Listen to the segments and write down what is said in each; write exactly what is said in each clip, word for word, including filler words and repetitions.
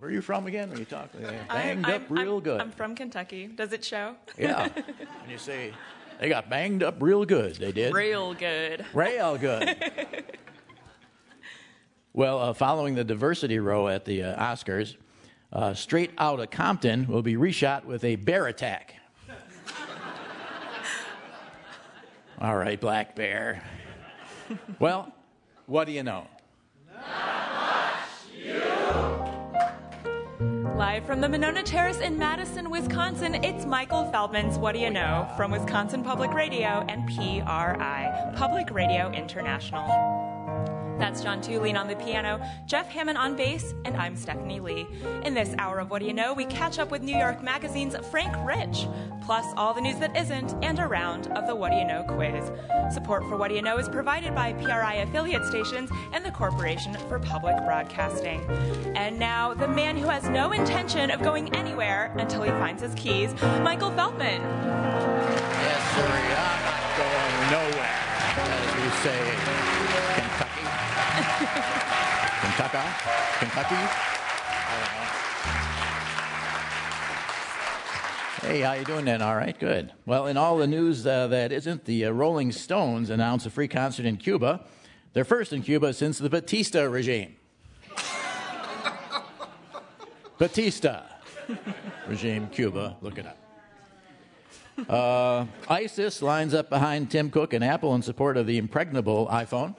Where are you from again when you talk? Banged I'm, up real I'm, good. I'm from Kentucky. Does it show? Yeah. When you say they got banged up real good, they did. Real good. Real good. Well, uh, following the diversity row at the uh, Oscars, uh, Straight Outta Compton will be reshot with a bear attack. All right, Black Bear. Well, what do you know? Live from the Monona Terrace in Madison, Wisconsin, it's Michael Feldman's What Do You Know? From Wisconsin Public Radio and P R I, Public Radio International. That's John Tulene on the piano, Jeff Hammond on bass, and I'm Stephanie Lee. In this hour of What Do You Know, we catch up with New York Magazine's Frank Rich, plus all the news that isn't, and a round of the What Do You Know quiz. Support for What Do You Know is provided by P R I affiliate stations and the Corporation for Public Broadcasting. And now, the man who has no intention of going anywhere until he finds his keys, Michael Feldman. Yes, sir. I'm not going nowhere, as we say in Kentucky. Kentucky? Kentucky? I don't know. Hey, how you doing then? All right, good. Well, in all the news uh, that isn't, the uh, Rolling Stones announced a free concert in Cuba. Their first in Cuba since the Batista regime. Batista regime, Cuba. Look it up. Uh, ISIS lines up behind Tim Cook and Apple in support of the impregnable iPhone.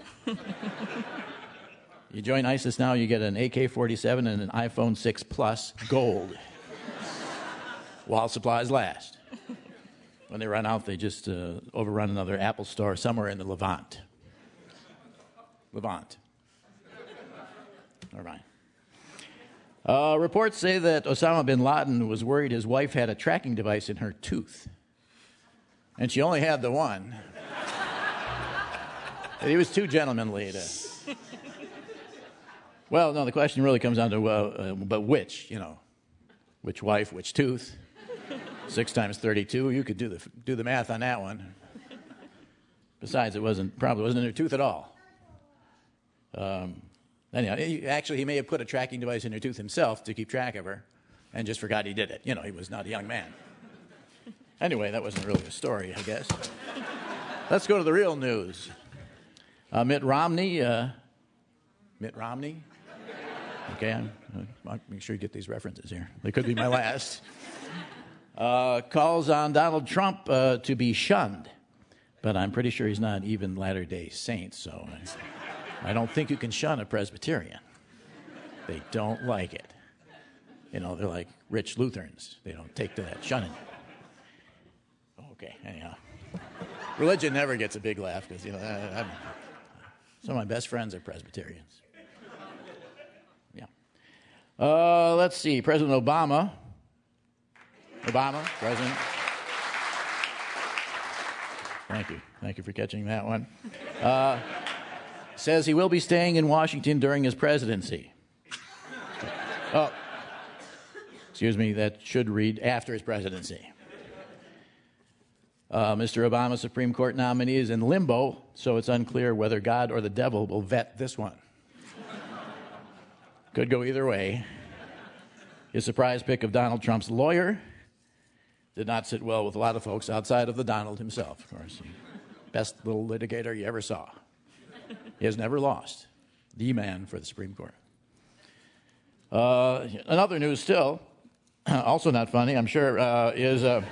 You join ISIS now, you get an A K forty-seven and an iPhone six Plus Gold. While supplies last. When they run out, they just uh, overrun another Apple store somewhere in the Levant. Levant. Never mind. Uh, reports say that Osama bin Laden was worried his wife had a tracking device in her tooth. And she only had the one. And he was too gentlemanly to... Well, no, the question really comes down to, uh, uh, but which, you know, which wife, which tooth? Six times thirty-two, you could do the do the math on that one. Besides, it wasn't probably wasn't in her tooth at all. Um, anyhow, he, actually, he may have put a tracking device in her tooth himself to keep track of her, and just forgot he did it. You know, he was not a young man. Anyway, that wasn't really a story, I guess. Let's go to the real news. Uh, Mitt Romney. Uh, Mitt Romney. Okay, I'm, I'll make sure you get these references here. They could be my last. Uh, calls on Donald Trump uh, to be shunned. But I'm pretty sure he's not even Latter-day Saint, so I, I don't think you can shun a Presbyterian. They don't like it. You know, they're like rich Lutherans. They don't take to that shunning. Okay, anyhow. Religion never gets a big laugh because, you know, I, I'm, some of my best friends are Presbyterians. Uh, let's see. President Obama. Obama, President. Thank you. Thank you for catching that one. Uh, says he will be staying in Washington during his presidency. Oh, excuse me. That should read after his presidency. Uh, Mister Obama's Supreme Court nominee is in limbo, so it's unclear whether God or the devil will vet this one. Could go either way. His surprise pick of Donald Trump's lawyer did not sit well with a lot of folks outside of the Donald himself, of course. Best little litigator you ever saw. He has never lost. The man for the Supreme Court. Uh, another news still, also not funny, I'm sure, uh, is uh,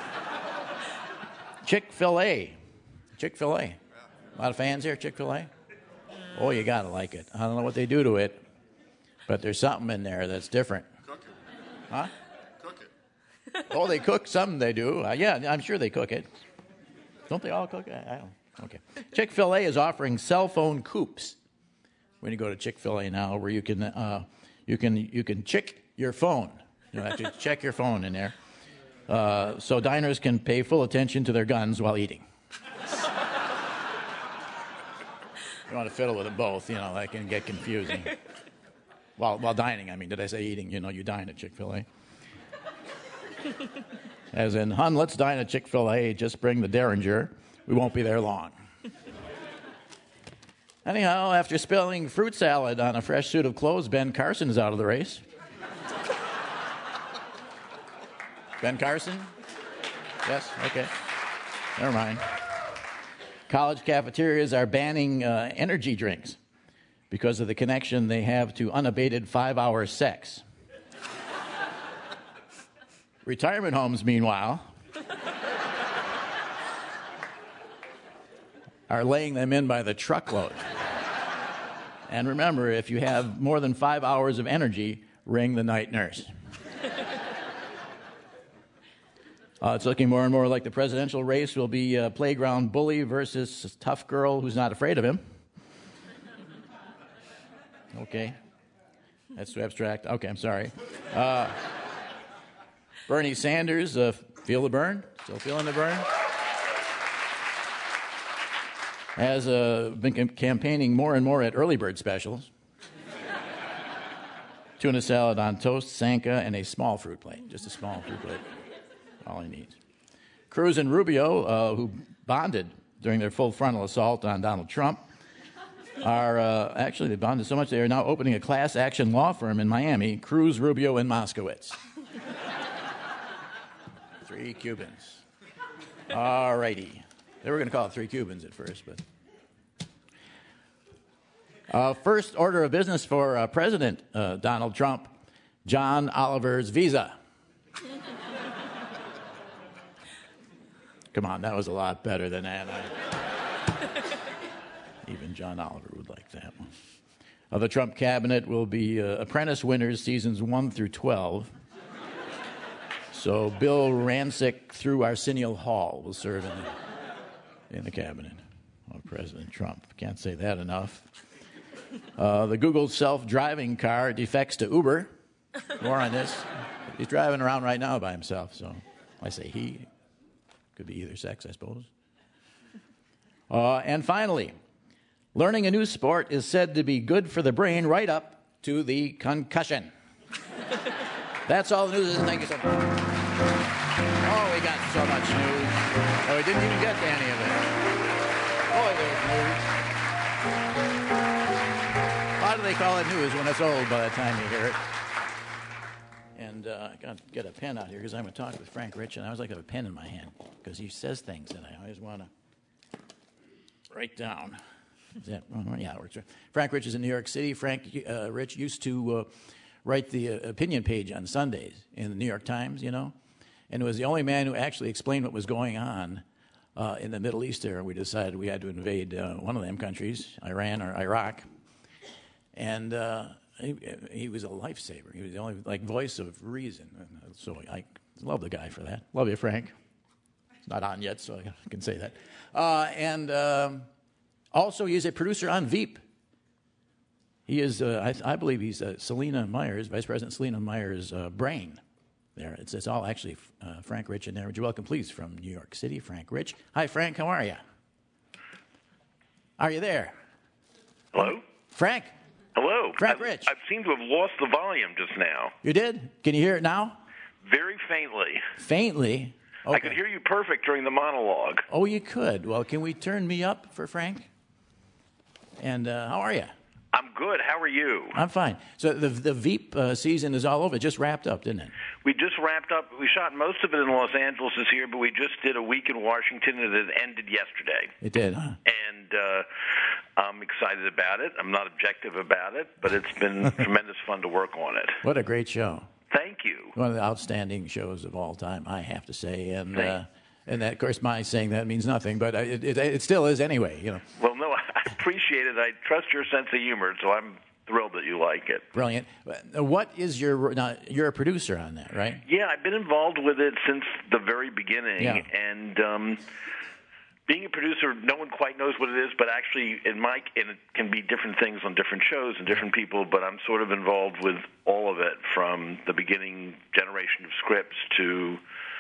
Chick-fil-A. Chick-fil-A. A lot of fans here, Chick-fil-A? Oh, you gotta like it. I don't know what they do to it. But there's something in there that's different. Cook it. Huh? Cook it. Oh, they cook some, they do. Uh, yeah, I'm sure they cook it. Don't they all cook it? I don't. Okay. Chick-fil-A is offering cell phone coupes. When you go to Chick-fil-A now, where you can uh, you can you can chick your phone. You have to check your phone in there, uh, so diners can pay full attention to their guns while eating. You want to fiddle with them both, you know, that can get confusing. While while dining, I mean, did I say eating? You know, you dine at Chick-fil-A. As in, hun, let's dine at Chick-fil-A. Just bring the Derringer. We won't be there long. Anyhow, after spilling fruit salad on a fresh suit of clothes, Ben Carson is out of the race. Ben Carson? Yes? Okay. Never mind. College cafeterias are banning uh, energy drinks because of the connection they have to unabated five-hour sex. Retirement homes, meanwhile, are laying them in by the truckload. And remember, if you have more than five hours of energy, ring the night nurse. Uh, it's looking more and more like the presidential race will be a playground bully versus a tough girl who's not afraid of him. Okay. That's too abstract. Okay, I'm sorry. Uh, Bernie Sanders, uh, feel the burn? Still feeling the burn? Has uh, been cam- campaigning more and more at early bird specials. Tuna salad on toast, Sanka, and a small fruit plate. Just a small fruit plate. All he needs. Cruz and Rubio, uh, who bonded during their full frontal assault on Donald Trump, are uh, actually, they bonded so much they are now opening a class action law firm in Miami, Cruz, Rubio, and Moskowitz. Three Cubans. All righty. They were going to call it Three Cubans at first, but... Uh, first order of business for uh, President uh, Donald Trump, John Oliver's visa. Come on, that was a lot better than that. I... Even John Oliver would like that one. Uh, the Trump cabinet will be uh, Apprentice winners seasons one through twelve. So Bill Rancic through Arsenio Hall will serve in the, in the cabinet of President Trump. Can't say that enough. Uh, the Google self-driving car defects to Uber. More on this. He's driving around right now by himself, so I say he. Could be either sex, I suppose. Uh, and finally, learning a new sport is said to be good for the brain right up to the concussion. That's all the news is. Thank you so much. Oh, we got so much news. Oh, we didn't even get to any of it. Boy, there's news. Why do they call it news when it's old by the time you hear it? And uh, I got to get a pen out here because I'm going to talk with Frank Rich, and I always like to have a pen in my hand because he says things that I always want to write down. Is that, oh, yeah, it works. Frank Rich is in New York City. Frank uh, Rich used to uh, write the uh, opinion page on Sundays in the New York Times, you know, and was the only man who actually explained what was going on uh, in the Middle East there. We decided we had to invade uh, one of them countries, Iran or Iraq, and uh, he, he was a lifesaver. He was the only like voice of reason. So I love the guy for that. Love you, Frank. It's not on yet, so I can say that. Uh, and um, also, he is a producer on Veep. He is, uh, I, I believe, he's uh, Selena Myers, Vice President Selena Myers' uh, brain. There, it's, it's all actually uh, Frank Rich in there. Would you welcome, please, from New York City, Frank Rich. Hi, Frank. How are you? Are you there? Hello? Frank? Hello. Frank I've, Rich. I seem to have lost the volume just now. You did? Can you hear it now? Very faintly. Faintly? Okay. I could hear you perfect during the monologue. Oh, you could. Well, can we turn me up for Frank? And uh, how are you? I'm good. How are you? I'm fine. So the the Veep uh, season is all over. It just wrapped up, didn't it? We just wrapped up. We shot most of it in Los Angeles this year, but we just did a week in Washington, and it ended yesterday. It did, huh? And uh, I'm excited about it. I'm not objective about it, but it's been tremendous fun to work on it. What a great show. Thank you. One of the outstanding shows of all time, I have to say. And Thank uh, and that, of course, my saying that means nothing, but it, it, it still is anyway, you know. Well, no, I appreciate it. I trust your sense of humor, so I'm thrilled that you like it. Brilliant. What is your, now, you're a producer on that, right? Yeah, I've been involved with it since the very beginning, Yeah. and um, being a producer, no one quite knows what it is, but actually, in my, and it can be different things on different shows and different people, but I'm sort of involved with all of it, from the beginning generation of scripts to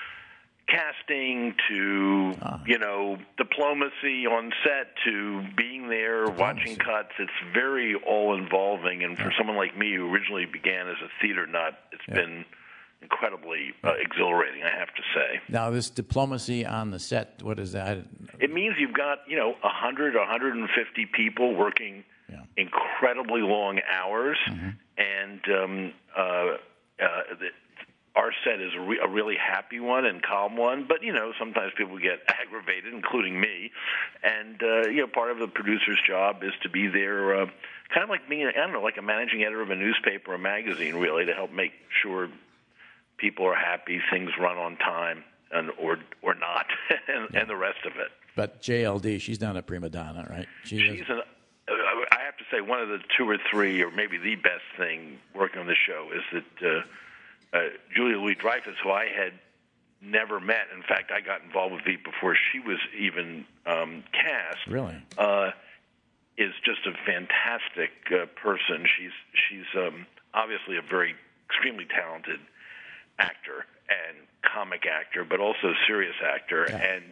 casting to, Ah. you know, diplomacy on set to being there, watching cuts. It's very all-involving, and for someone like me who originally began as a theater nut, it's Yeah. been incredibly uh, exhilarating, I have to say. Now, this diplomacy on the set, what is that? It means you've got, you know, one hundred, one hundred fifty people working Yeah. incredibly long hours, Mm-hmm. and um, uh, uh, the, our set is a, re- a really happy one and calm one, but, you know, sometimes people get aggravated, including me. And, uh, you know, part of the producer's job is to be there, uh, kind of like being, I don't know, like a managing editor of a newspaper or magazine, really, to help make sure people are happy, things run on time, and or or not, and, yeah. and the rest of it. But J L D, she's not a prima donna, right? She she's an, I have to say, one of the two or three, or maybe the best thing working on the show is that uh, uh, Julia Louis-Dreyfus, who I had never met, in fact, I got involved with Veep before she was even um, cast. Really? Uh, is just a fantastic uh, person. She's she's um, obviously a very extremely talented actor and comic actor, but also serious actor, yeah. and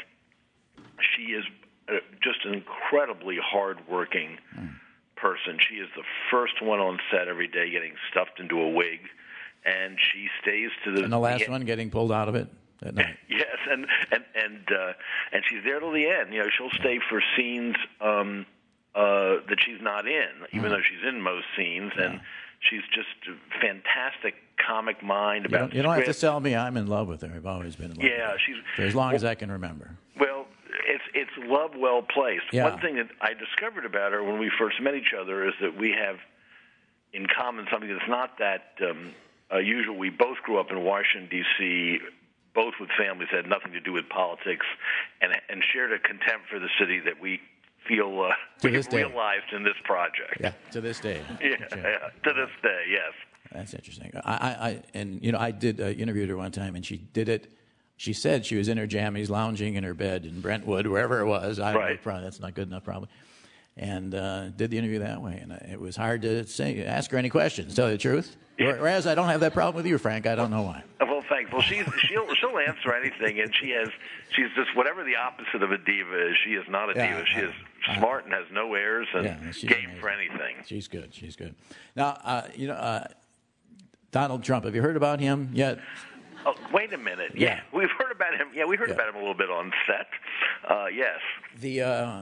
she is uh, just an incredibly hard-working mm. person. She is the first one on set every day getting stuffed into a wig, and she stays to the... And the last the one getting pulled out of it at night. Yes, and and and uh, and she's there till the end. You know, she'll stay for scenes um, uh, that she's not in, even mm. though she's in most scenes, yeah. and she's just a fantastic comic mind about You don't, you don't have to script. tell me I'm in love with her. I've always been in love Yeah, with her. she's... For as long well, as I can remember. Well, it's it's love well placed. Yeah. One thing that I discovered about her when we first met each other is that we have in common something that's not that um, uh, usual. We both grew up in Washington, D C, both with families that had nothing to do with politics, and and shared a contempt for the city that we feel uh, we realized in this project. Yeah, to this day. yeah, yeah, to this day, yes. That's interesting. I, I, I and you know, I did uh, interviewed her one time, and she did it. She said she was in her jammies, lounging in her bed in Brentwood, wherever it was. I don't right. know, probably that's not good enough, probably. And uh, did the interview that way, and it was hard to say, ask her any questions. Tell you the truth. Yeah. Whereas I don't have that problem with you, Frank. I don't know why. Well, thanks. Well, she's she'll she'll answer anything, and she has she's just whatever the opposite of a diva is. She is not a Yeah, diva. She I, is I, smart and has no airs and yeah, game amazing. for anything. She's good. She's good. Now, uh, you know, uh, Donald Trump. Have you heard about him yet? Oh, wait a minute. Yeah. yeah, we've heard about him. Yeah, we heard yeah. about him a little bit on set. Uh, yes. The, uh,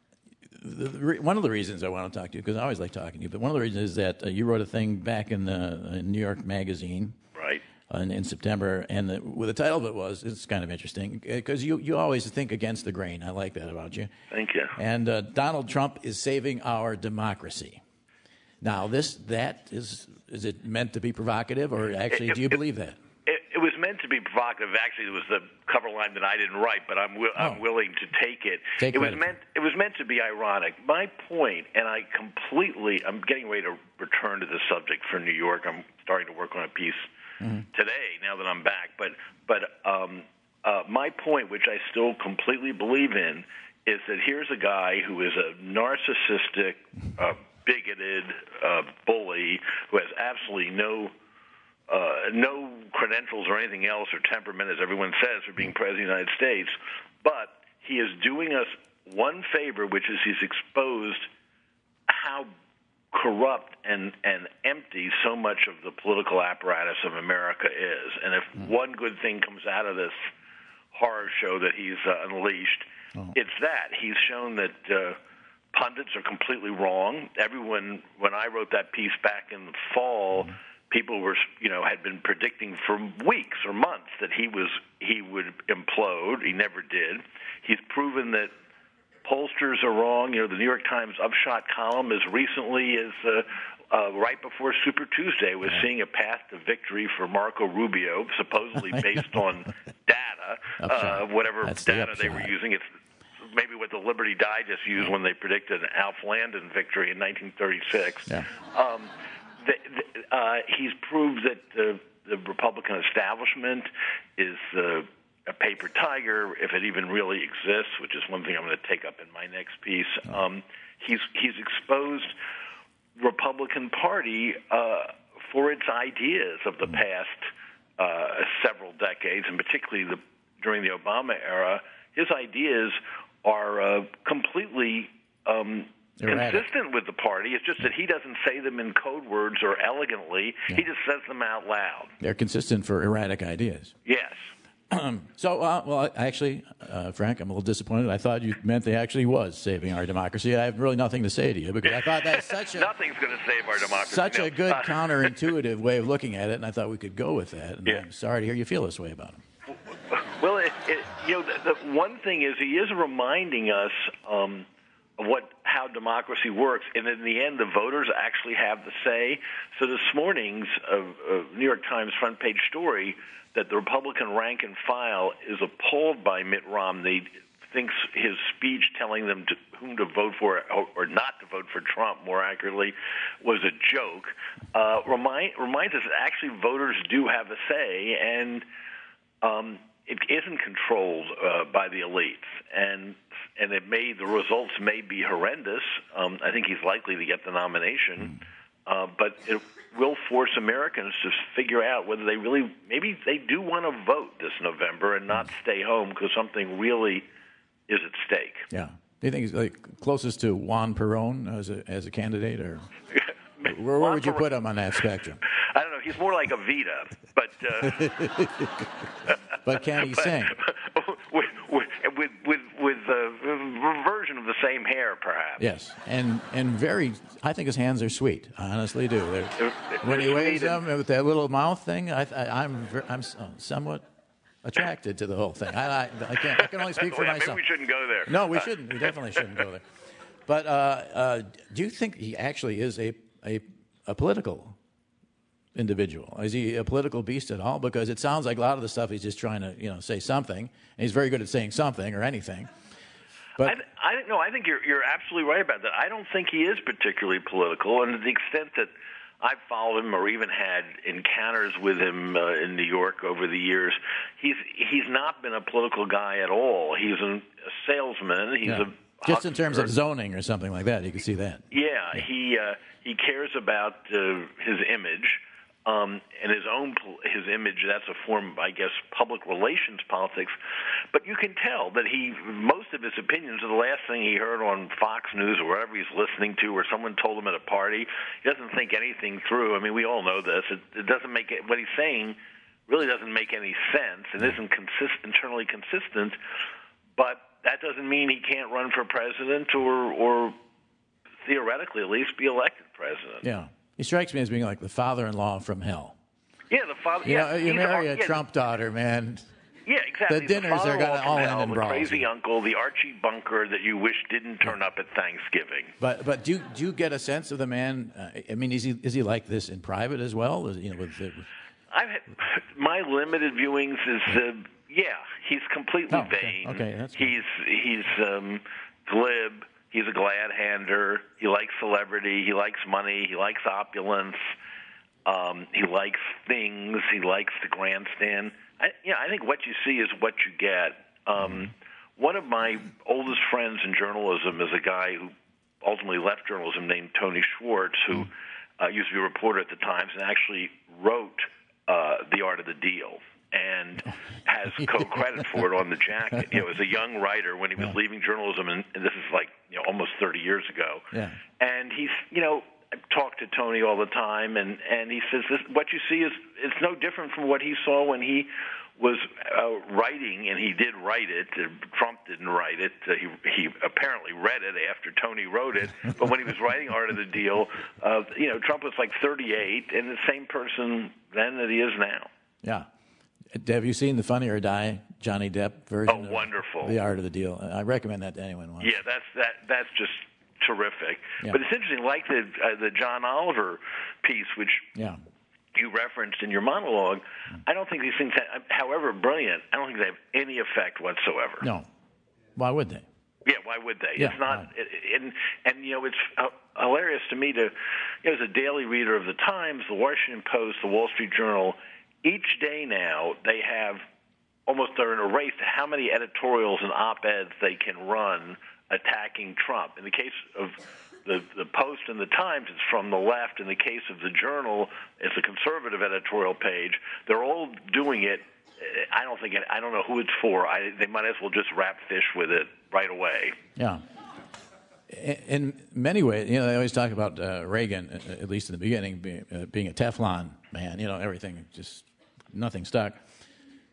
the, the re- one of the reasons I want to talk to you, because I always like talking to you, but one of the reasons is that uh, you wrote a thing back in the in New York Magazine, right, uh, in, in September, and the, well, the title of it was, it's kind of interesting because you you always think against the grain. I like that about you. Thank you. And uh, Donald Trump is saving our democracy. Now, this that is is it meant to be provocative, or actually, it, do you it, believe that? It, it was meant to be provocative. Actually, it was the cover line that I didn't write, but I'm wi- oh. I'm willing to take it. Take it was credit. meant it was meant to be ironic. My point, and I completely, I'm getting ready to return to the subject for New York. I'm starting to work on a piece mm-hmm. today. Now that I'm back, but but um, uh, my point, which I still completely believe in, is that here's a guy who is a narcissistic, uh, bigoted uh, bully who has absolutely no. Uh, no credentials or anything else or temperament, as everyone says, for being president of the United States. But he is doing us one favor, which is he's exposed how corrupt and, and empty so much of the political apparatus of America is. And if mm. one good thing comes out of this horror show that he's uh, unleashed, oh. it's that. He's shown that uh, pundits are completely wrong. Everyone, when I wrote that piece back in the fall, mm. people were, you know, had been predicting for weeks or months that he was he would implode. He never did. He's proven that pollsters are wrong. You know, the New York Times upshot column as recently as uh, uh, right before Super Tuesday was yeah. seeing a path to victory for Marco Rubio, supposedly based on data, uh, whatever That's data the they were using. It's maybe what the Liberty Digest used when they predicted an Alf Landon victory in nineteen thirty-six. Yeah. Um, The, the, uh, he's proved that the, the Republican establishment is uh, a paper tiger, if it even really exists, which is one thing I'm going to take up in my next piece. Um, he's he's exposed Republican Party uh, for its ideas of the past uh, several decades, and particularly the, during the Obama era. His ideas are uh, completely um, erratic. Consistent with the party. It's just that he doesn't say them in code words or elegantly. Yeah. He just says them out loud. They're consistent for erratic ideas. Yes. so, uh, well, actually, uh, Frank, I'm a little disappointed. I thought you meant they actually was saving our democracy. I have really nothing to say to you because I thought that's such a nothing's going to save our democracy. Such no. a good counterintuitive way of looking at it, and I thought we could go with that. And yeah. I'm sorry to hear you feel this way about him. Well, it, it, you know, the, the one thing is he is reminding us um, of what how democracy works, and in the end, the voters actually have the say. So this morning's uh, uh, New York Times front page story that the Republican rank and file is appalled by Mitt Romney, thinks his speech telling them to, whom to vote for or, or not to vote for Trump, more accurately, was a joke, uh, remind, reminds us that actually voters do have a say, and um, it isn't controlled uh, by the elites. And and it may the results may be horrendous. Um, I think he's likely to get the nomination, uh, but it will force Americans to figure out whether they really, maybe they do want to vote this November and not stay home because something really is at stake. Yeah. Do you think he's like closest to Juan Perón as a as a candidate, or where, where would you put him on that spectrum? I don't know. He's more like a Vita, but uh, but can he but, sing? With with with, with a version of the same hair, perhaps. Yes, and and very. I think his hands are sweet. I honestly do. They're, when he waves them with that little mouth thing, I, I, I'm I'm somewhat attracted to the whole thing. I, I, I can't. I can only speak for well, yeah, myself. Maybe we shouldn't go there. No, we shouldn't. We definitely shouldn't go there. But uh, uh, do you think he actually is a a, a political individual? Is he a political beast at all? Because it sounds like a lot of the stuff he's just trying to, you know, say something, and he's very good at saying something or anything. But I, I no, I think you're you're absolutely right about that. I don't think he is particularly political, and to the extent that I've followed him or even had encounters with him uh, in New York over the years, he's he's not been a political guy at all. He's a, a salesman. He's yeah. a just in terms of zoning or something like that, you can see that. Yeah, yeah. he uh, he cares about uh, his image. Um, and his own his image, that's a form of, I guess, public relations politics. But you can tell that he, most of his opinions are the last thing he heard on Fox News or wherever he's listening to, or someone told him at a party. He doesn't think anything through. I mean, we all know this. It, it doesn't make it, what he's saying really doesn't make any sense and isn't consist, internally consistent. But that doesn't mean he can't run for president or, or theoretically at least, be elected president. Yeah. He strikes me as being like the father-in-law from hell. Yeah, the father. You yeah, know, you marry a, a yeah, Trump daughter, man. Yeah, exactly. The dinners the are going to all end in the brawls. crazy uncle, the Archie Bunker that you wish didn't turn up at Thanksgiving. But but do you, do you get a sense of the man? Uh, I mean, is he is he like this in private as well? Is, you know, with, with I've had, my limited viewings is uh, yeah, he's completely oh, okay. vain. Okay, that's good. He's he's um, glib. He's a glad hander. He likes celebrity. He likes money. He likes opulence. Um, he likes things. He likes the grandstand. I, you know, I think what you see is what you get. Um, one of my oldest friends in journalism is a guy who ultimately left journalism named Tony Schwartz, who uh, used to be a reporter at the Times and actually wrote uh, The Art of the Deal and has co-credit for it on the jacket. You know, as a young writer when he was yeah. leaving journalism, and, and this is like you know almost thirty years ago. Yeah. And he's, you know, I talk to Tony all the time, and, and he says this, what you see is it's no different from what he saw when he was uh, writing, and he did write it. Uh, Trump didn't write it. Uh, he he apparently read it after Tony wrote it. But when he was writing Art of the Deal, uh, you know, Trump was like thirty-eight, and the same person then that he is now. Yeah. Have you seen the Funny or Die Johnny Depp version? Oh, wonderful! Of The Art of the Deal. I recommend that to anyone. Once. Yeah, that's that. That's just terrific. Yeah. But it's interesting, like the uh, the John Oliver piece, which yeah. you referenced in your monologue. I don't think these things, have, however brilliant, I don't think they have any effect whatsoever. No. Why would they? Yeah, why would they? Yeah, it's not, right. it, and and you know, it's uh, hilarious to me to, you know, as a daily reader of the Times, the Washington Post, the Wall Street Journal. Each day now, they have almost they're in a race to how many editorials and op-eds they can run attacking Trump. In the case of the the Post and the Times, it's from the left. In the case of the Journal, it's a conservative editorial page. They're all doing it. I don't think it, I don't know who it's for. I, they might as well just wrap fish with it right away. Yeah. In many ways, you know, they always talk about uh, Reagan, at least in the beginning, being, uh, being a Teflon man. You know, everything just nothing stuck.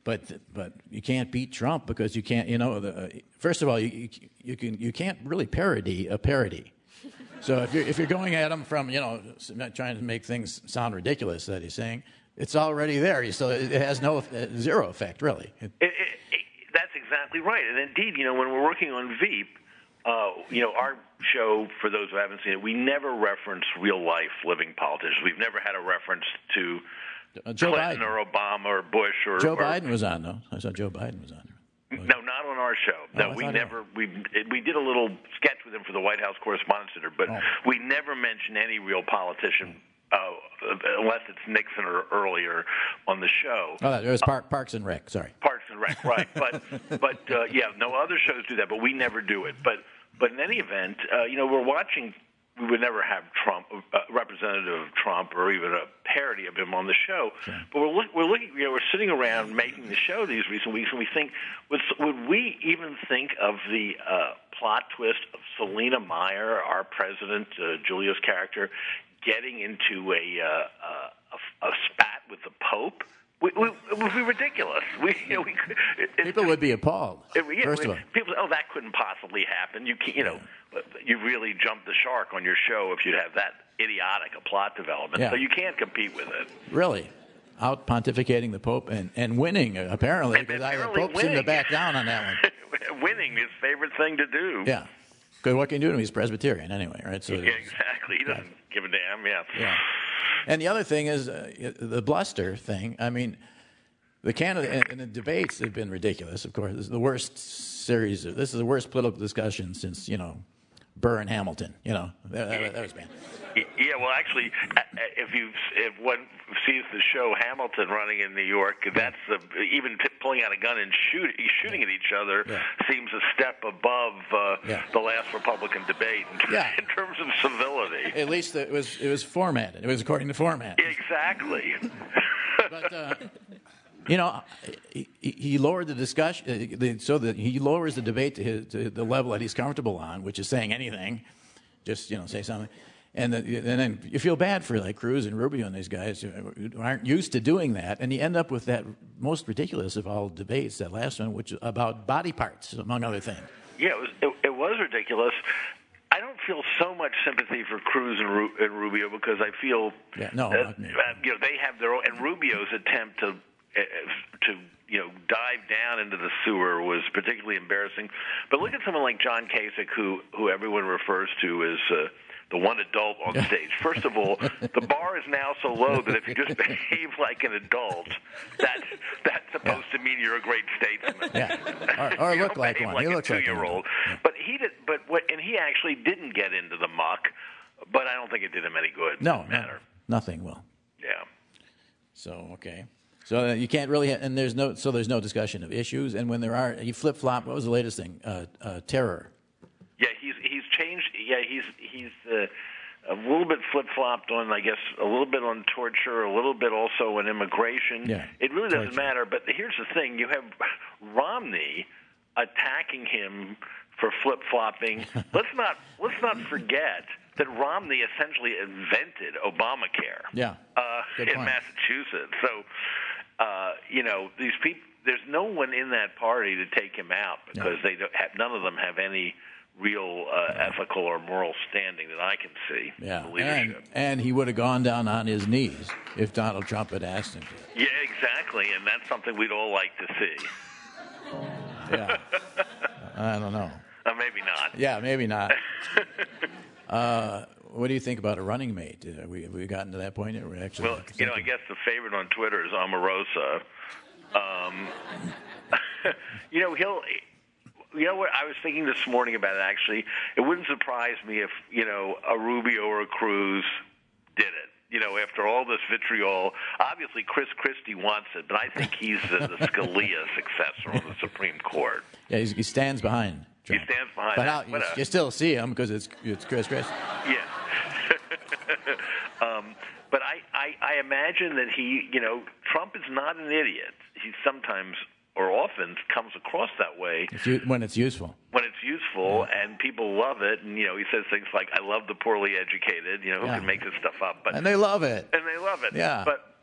but but you can't beat Trump because you can't. You know, the, uh, first of all, you, you you can you can't really parody a parody. So if you're if you're going at him from you know trying to make things sound ridiculous that he's saying, it's already there. So it has no uh, zero effect really. It, it, it, it, that's exactly right. And indeed, you know, when we're working on Veep, uh, you know, our show, for those who haven't seen it, we never reference real life living politicians. We've never had a reference to uh, Joe Clinton Biden. or Obama or Bush or Joe or, Biden was on though. I saw Joe Biden was on. No, not on our show. No, oh, we thought never. We we did a little sketch with him for the White House Correspondents' Dinner, but oh. we never mention any real politician uh, unless it's Nixon or earlier on the show. Oh, it was Park, Parks and Rec. Sorry, Parks and Rec, right? But but uh, yeah, no other shows do that, but we never do it. But but in any event, uh, you know, we're watching. We would never have Trump, a representative of Trump, or even a parody of him on the show. Sure. But we're look, we're looking, you know, we're sitting around making the show these recent weeks, and we think, would, would we even think of the uh, plot twist of Selena Meyer, our president, uh, Julia's character, getting into a, uh, a, a spat with the Pope? We, we, it would be ridiculous. We, you know, we could, it, people would be appalled. It, yeah, first we, of all, people say, "Oh, that couldn't possibly happen." You can't, you know, you really jumped the shark on your show if you'd have that idiotic a plot development. Yeah. So you can't compete with it. Really, out pontificating the Pope and, and winning apparently because the Pope winning. seemed to back down on that one. Winning his favorite thing to do. Yeah, because what can you do to him? He's Presbyterian anyway, right? So yeah, exactly. He doesn't yeah. give a damn. Yeah. Yeah. And the other thing is uh, the bluster thing. I mean, the candidate and the debates have been ridiculous. Of course, this is the worst series. Of, this is the worst political discussion since you know Burr and Hamilton. You know that, that, that was bad. Yeah, well, actually, if you if one sees the show Hamilton running in New York, that's uh, even t- pulling out a gun and shoot, shooting at each other yeah. seems a step above uh, yeah. the last Republican debate in, yeah. in terms of civility. At least it was it was formatted. It was according to format. Exactly. But uh, you know, he, he lowered the discussion uh, so that he lowers the debate to, his, to the level that he's comfortable on, which is saying anything, just you know, say something. And, the, and then you feel bad for like Cruz and Rubio and these guys who aren't used to doing that, and you end up with that most ridiculous of all debates, that last one, which is about body parts, among other things. Yeah, it was, it, it was ridiculous. I don't feel so much sympathy for Cruz and, Ru- and Rubio because I feel yeah, no, that, not me. uh, you know they have their own, and Rubio's attempt to uh, to you know dive down into the sewer was particularly embarrassing. But look at someone like John Kasich, who who everyone refers to as Uh, the one adult on stage. First of all, the bar is now so low that if you just behave like an adult, that that's supposed yeah. to mean you're a great statesman. Yeah, or, or look like one. Like he a looks two-year-old. like yeah. But he did. But what? And he actually didn't get into the muck. But I don't think it did him any good. No, no matter. Nothing will. Yeah. So okay. So uh, you can't really, ha- and there's no, so there's no discussion of issues. And when there are, you flip flop. What was the latest thing? Uh, uh, terror. Yeah, he's he's changed. Yeah, he's he's uh, a little bit flip flopped on, I guess, a little bit on torture, a little bit also on immigration. Yeah, it really doesn't torture. matter. But here's the thing: you have Romney attacking him for flip flopping. let's not let's not forget that Romney essentially invented Obamacare. Yeah, uh, in point. Massachusetts. So uh, you know these people. There's no one in that party to take him out because yeah. they don't have, none of them have any real uh, ethical or moral standing that I can see. Yeah, in the leadership. And, and he would have gone down on his knees if Donald Trump had asked him to. Yeah, exactly, and that's something we'd all like to see. Yeah, I don't know. Uh, maybe not. Yeah, maybe not. uh, what do you think about a running mate? Uh, we we gotten to that point yet? We're actually well, you know, I guess the favorite on Twitter is Omarosa. Um, you know, he'll. You know what? I was thinking this morning about it, actually. It wouldn't surprise me if, you know, a Rubio or a Cruz did it. You know, after all this vitriol, obviously Chris Christie wants it, but I think he's the, the Scalia successor on the Supreme Court. Yeah, he's, he stands behind Trump. He stands behind But that. how, But, you, uh, you still see him because it's it's Chris Christie. Yeah. um, but I, I, I imagine that he, you know, Trump is not an idiot. He sometimes or often comes across that way. If you, when it's useful. When it's useful, yeah. and people love it, and, you know, he says things like, I love the poorly educated, you know, who yeah. can make this stuff up. But And they love it. And they love it. Yeah. But, but,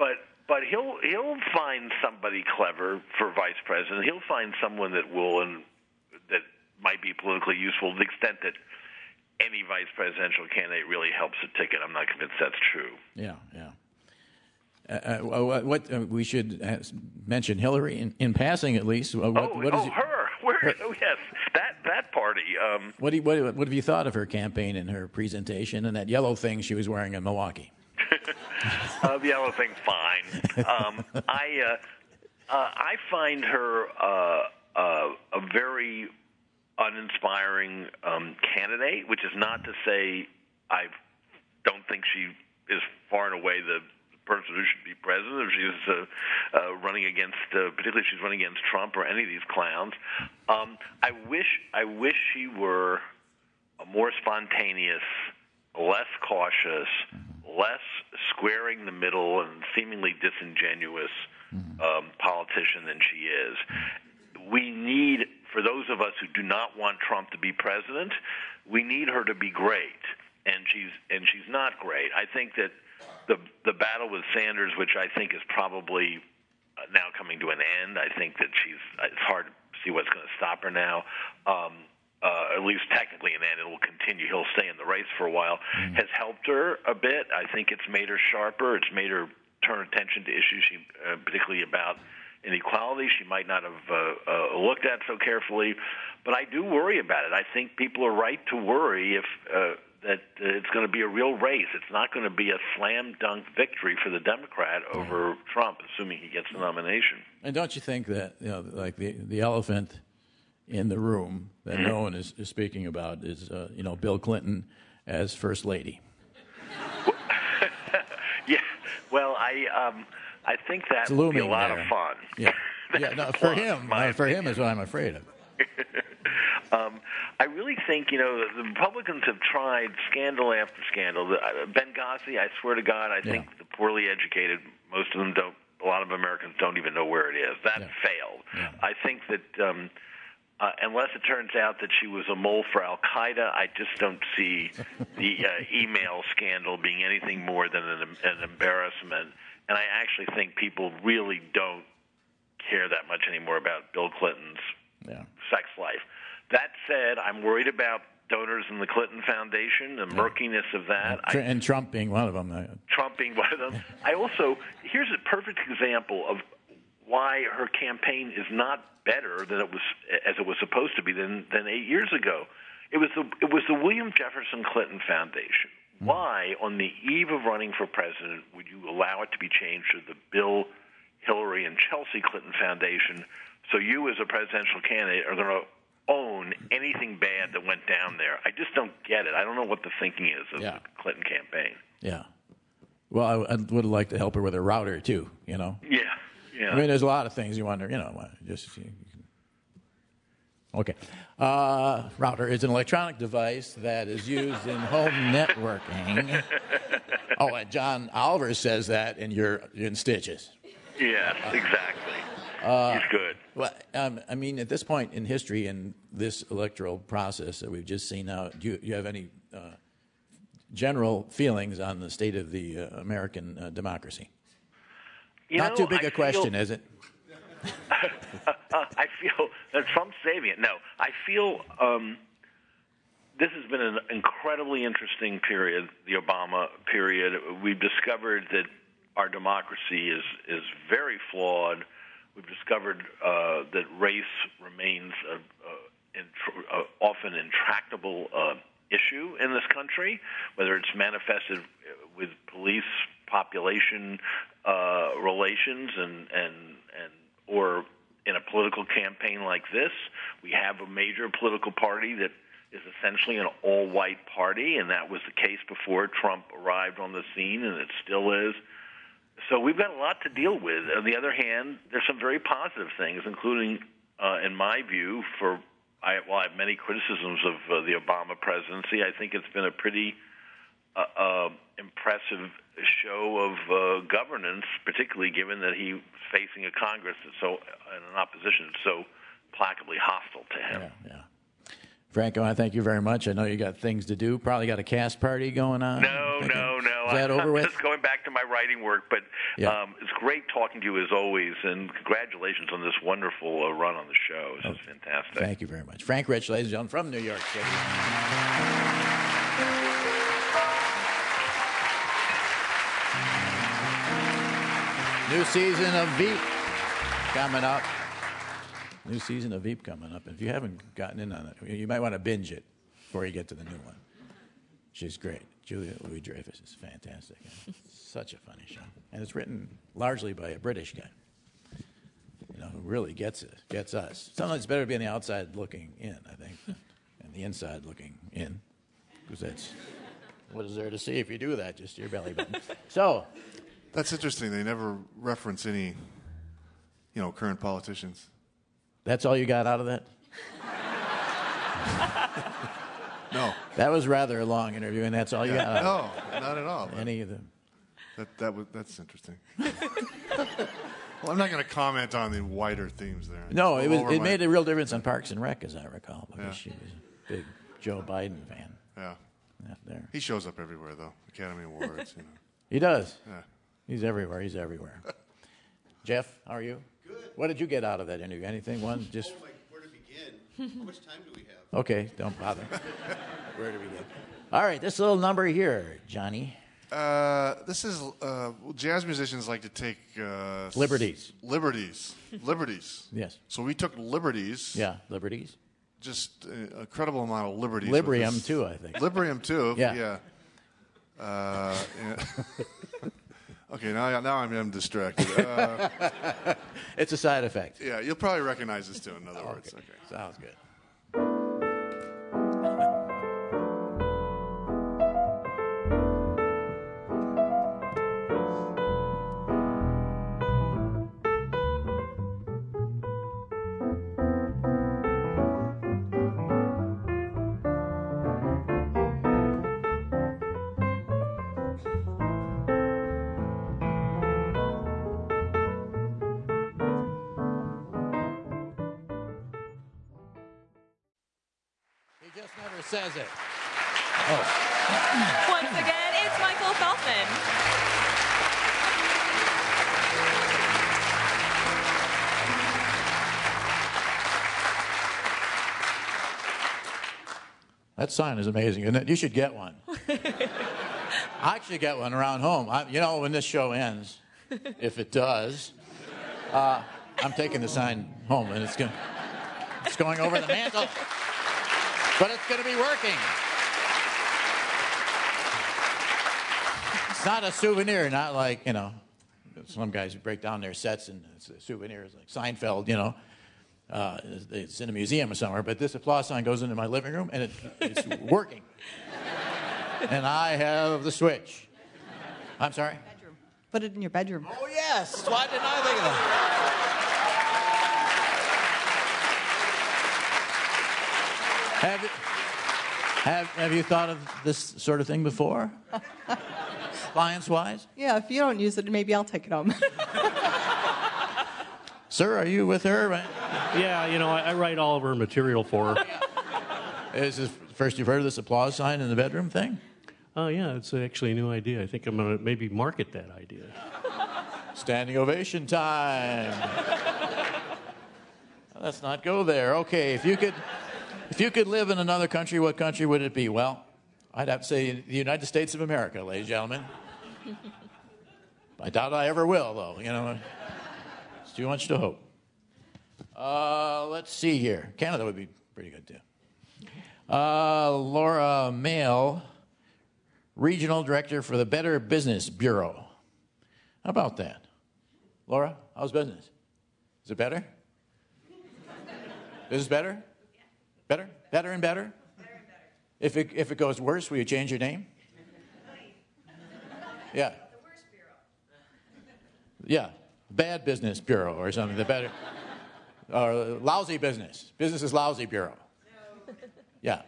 but he'll he'll find somebody clever for vice president. He'll find someone that will and that might be politically useful to the extent that any vice presidential candidate really helps a ticket. I'm not convinced that's true. Yeah, yeah. Uh, what, what uh, we should uh, mention Hillary in, in passing at least. Uh, what, oh, what oh is her. Where? her. Oh, yes, that that party. Um, what, do you, what, what have you thought of her campaign and her presentation and that yellow thing she was wearing in Milwaukee? uh, the yellow thing, fine. Um, I uh, uh, I find her uh, uh, a very uninspiring um, candidate, which is not to say I don't think she is far and away the person who should be president. If she's uh, uh, running against, uh, particularly if she's running against Trump or any of these clowns. Um, I wish I wish she were a more spontaneous, less cautious, less squaring the middle and seemingly disingenuous um, politician than she is. We need, for those of us who do not want Trump to be president, we need her to be great, and she's and she's not great. I think that the the battle with Sanders, which I think is probably now coming to an end, I think that she's it's hard to see what's going to stop her now. Um, uh, at least technically an end, it will continue. He'll stay in the race for a while. Mm-hmm. Has helped her a bit. I think it's made her sharper. It's made her turn attention to issues she, uh, particularly about inequality, she might not have uh, uh, looked at so carefully. But I do worry about it. I think people are right to worry if uh, that uh, it's going to be a real race. It's not going to be a slam dunk victory for the Democrat over Trump, assuming he gets the nomination. And don't you think that, you know, like the the elephant in the room that no one is, is speaking about is, uh, you know, Bill Clinton as First Lady? Yeah. Well, I um, I think that would be a lot there. of fun. Yeah. Yeah. No, for him, uh, for him is what I'm afraid of. um, I really think, you know, the Republicans have tried scandal after scandal. The, uh, Benghazi, I swear to God, I yeah. think the poorly educated, most of them don't, a lot of Americans don't even know where it is. That yeah. failed. Yeah. I think that um, uh, unless it turns out that she was a mole for Al-Qaeda, I just don't see the uh, email scandal being anything more than an, an embarrassment. And I actually think people really don't care that much anymore about Bill Clinton's yeah. sex life. That said, I'm worried about donors in the Clinton Foundation, the yeah. murkiness of that. Yeah. I, and Trump being one of them. Trump being one of them. I also, here's a perfect example of why her campaign is not better than it was, as it was supposed to be, than, than eight years ago. It was the it was the William Jefferson Clinton Foundation. Mm. Why, on the eve of running for president, would you allow it to be changed to the Bill, Hillary, and Chelsea Clinton Foundation? So you, as a presidential candidate, are going to own anything bad that went down there. I just don't get it. I don't know what the thinking is of yeah. the Clinton campaign. Yeah. Well, I, I would like to help her with her router too. You know. Yeah. Yeah. I mean, there's a lot of things you wonder. You know, just. You, Okay. Uh, router is an electronic device that is used in home networking. Oh, and John Oliver says that in your in Stitches. Yes, exactly. Uh, He's good. Well, um, I mean, at this point in history, in this electoral process that we've just seen now, do you, do you have any uh, general feelings on the state of the uh, American uh, democracy? You Not know, too big I a question, feel... is it? uh, uh, I feel that Trump's saving it. No, I feel um, this has been an incredibly interesting period, the Obama period. We've discovered that our democracy is, is very flawed. We've discovered uh, that race remains a, a, intr- a often intractable uh, issue in this country, whether it's manifested with police population uh, relations and, and, and or in a political campaign like this. We have a major political party that is essentially an all-white party, and that was the case before Trump arrived on the scene, and it still is. So we've got a lot to deal with. On the other hand, there's some very positive things, including, uh, in my view, for I, well, I have many criticisms of uh, the Obama presidency. I think it's been a pretty uh, uh, impressive show of uh, governance, particularly given that he was facing a Congress that's so, and an opposition that's so placably hostile to him. Yeah, yeah. Frank, I want to thank you very much. I know you got things to do. Probably got a cast party going on. No, no, no. Is that I'm over with? just going back to my writing work, but Yeah. um, it's great talking to you as always, and congratulations on this wonderful uh, run on the show. This is fantastic. Thank you very much. Frank Rich, ladies and gentlemen, from New York City. New season of Veep coming up. New season of Veep coming up. If you haven't gotten in on it, you might want to binge it before you get to the new one. She's great. Julia Louis-Dreyfus is fantastic. Such a funny show. And it's written largely by a British guy, you know, who really gets it, gets us. Sometimes it's better to be on the outside looking in, I think, and the inside looking in, because that's, what is there to see if you do that? Just your belly button. So, That's interesting. They never reference any, you know, current politicians. that's all you got out of that? No. That was rather a long interview, and that's all you got out of No, not at all. it? Any of them? That that was that's interesting. Well, I'm not going to comment on the wider themes there. No, It's it was. over It my- made a real difference on Parks and Rec, as I recall, because Yeah. she was a big Joe Biden fan. Yeah. Out there, He shows up everywhere, though. Academy Awards, you know. he does. Yeah. He's everywhere. He's everywhere. Jeff, how are you? Good. What did you get out of that interview? Anything? One? Just Oh, like, where to begin? How much time do we have? okay. Don't bother. Where do we get? All right, this little number here, Johnny. Uh, this is uh, jazz musicians like to take uh, s- Liberties. Liberties. Liberties. Yes. So we took liberties. Yeah, liberties. Just a incredible amount of liberties. with Librium this. too, I think. Librium too. Yeah. Yeah. Uh, yeah. Okay, now, now I'm, I'm distracted. Uh, It's a side effect. yeah, you'll probably recognize this too, in other words. Okay. Sounds good. He just never says it. Oh, Once again, it's Michael Feldman. that sign is amazing, isn't it? You should get one. I should get one around home. I, you know, when this show ends, if it does, uh, I'm taking the sign home, and it's going, it's going over the mantle. But it's going to be working. It's not a souvenir, not like, you know, some guys who break down their sets and it's a souvenir, like Seinfeld, you know. Uh, it's, it's in a museum or somewhere, but this applause sign goes into my living room, and it, it's working. And I have the switch. I'm sorry? Bedroom. Put it in your bedroom. Oh, yes. Why didn't I think of that? Have you, have, have you thought of this sort of thing before? Clients-wise? Yeah, if you don't use it, maybe I'll take it home. Sir, are you with her? Right? Yeah, you know, I, I write all of her material for her. Is this first you've heard of this applause sign in the bedroom thing? Oh, yeah, it's actually a new idea. I think I'm going to maybe market that idea. Standing ovation time. Let's not go there. Okay, if you could, if you could live in another country, what country would it be? Well, I'd have to say the United States of America, ladies and gentlemen. I doubt I ever will, though. You know, it's too much to hope. Uh, let's see here. Canada would be pretty good too. Uh, Laura Mail, Regional Director for the Better Business Bureau. How about that? Laura, how's business? Is it better? Is it better? Better? Better and better? Better and better. If it, if it goes worse, will you change your name? Yeah. The worst bureau. Yeah. Bad Business Bureau or something. The better. Or lousy business. Business is lousy bureau. No. Yeah.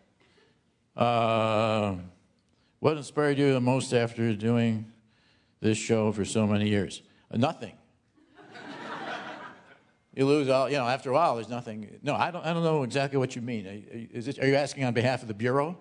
Uh, what inspired you the most after doing this show for so many years? Uh, nothing. You lose all, you know, after a while, there's nothing. No, I don't I don't know exactly what you mean. Is it, are you asking on behalf of the Bureau?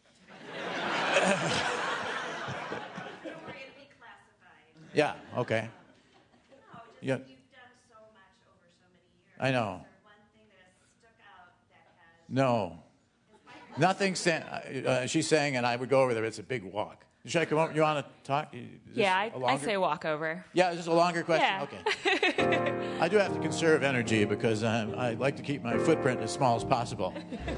Yeah, okay. No, just Yeah. you've done so much over so many years. I know. Is there one thing that has stuck out that has No. inspired Nothing. Sa- uh, she's saying, and I would go over there. It's a big walk. Should I come over? You want to talk? Is this Yeah, a I, I longer- say walk over. Yeah, is this a longer question? Yeah. Okay. I do have to conserve energy because um, I like to keep my footprint as small as possible.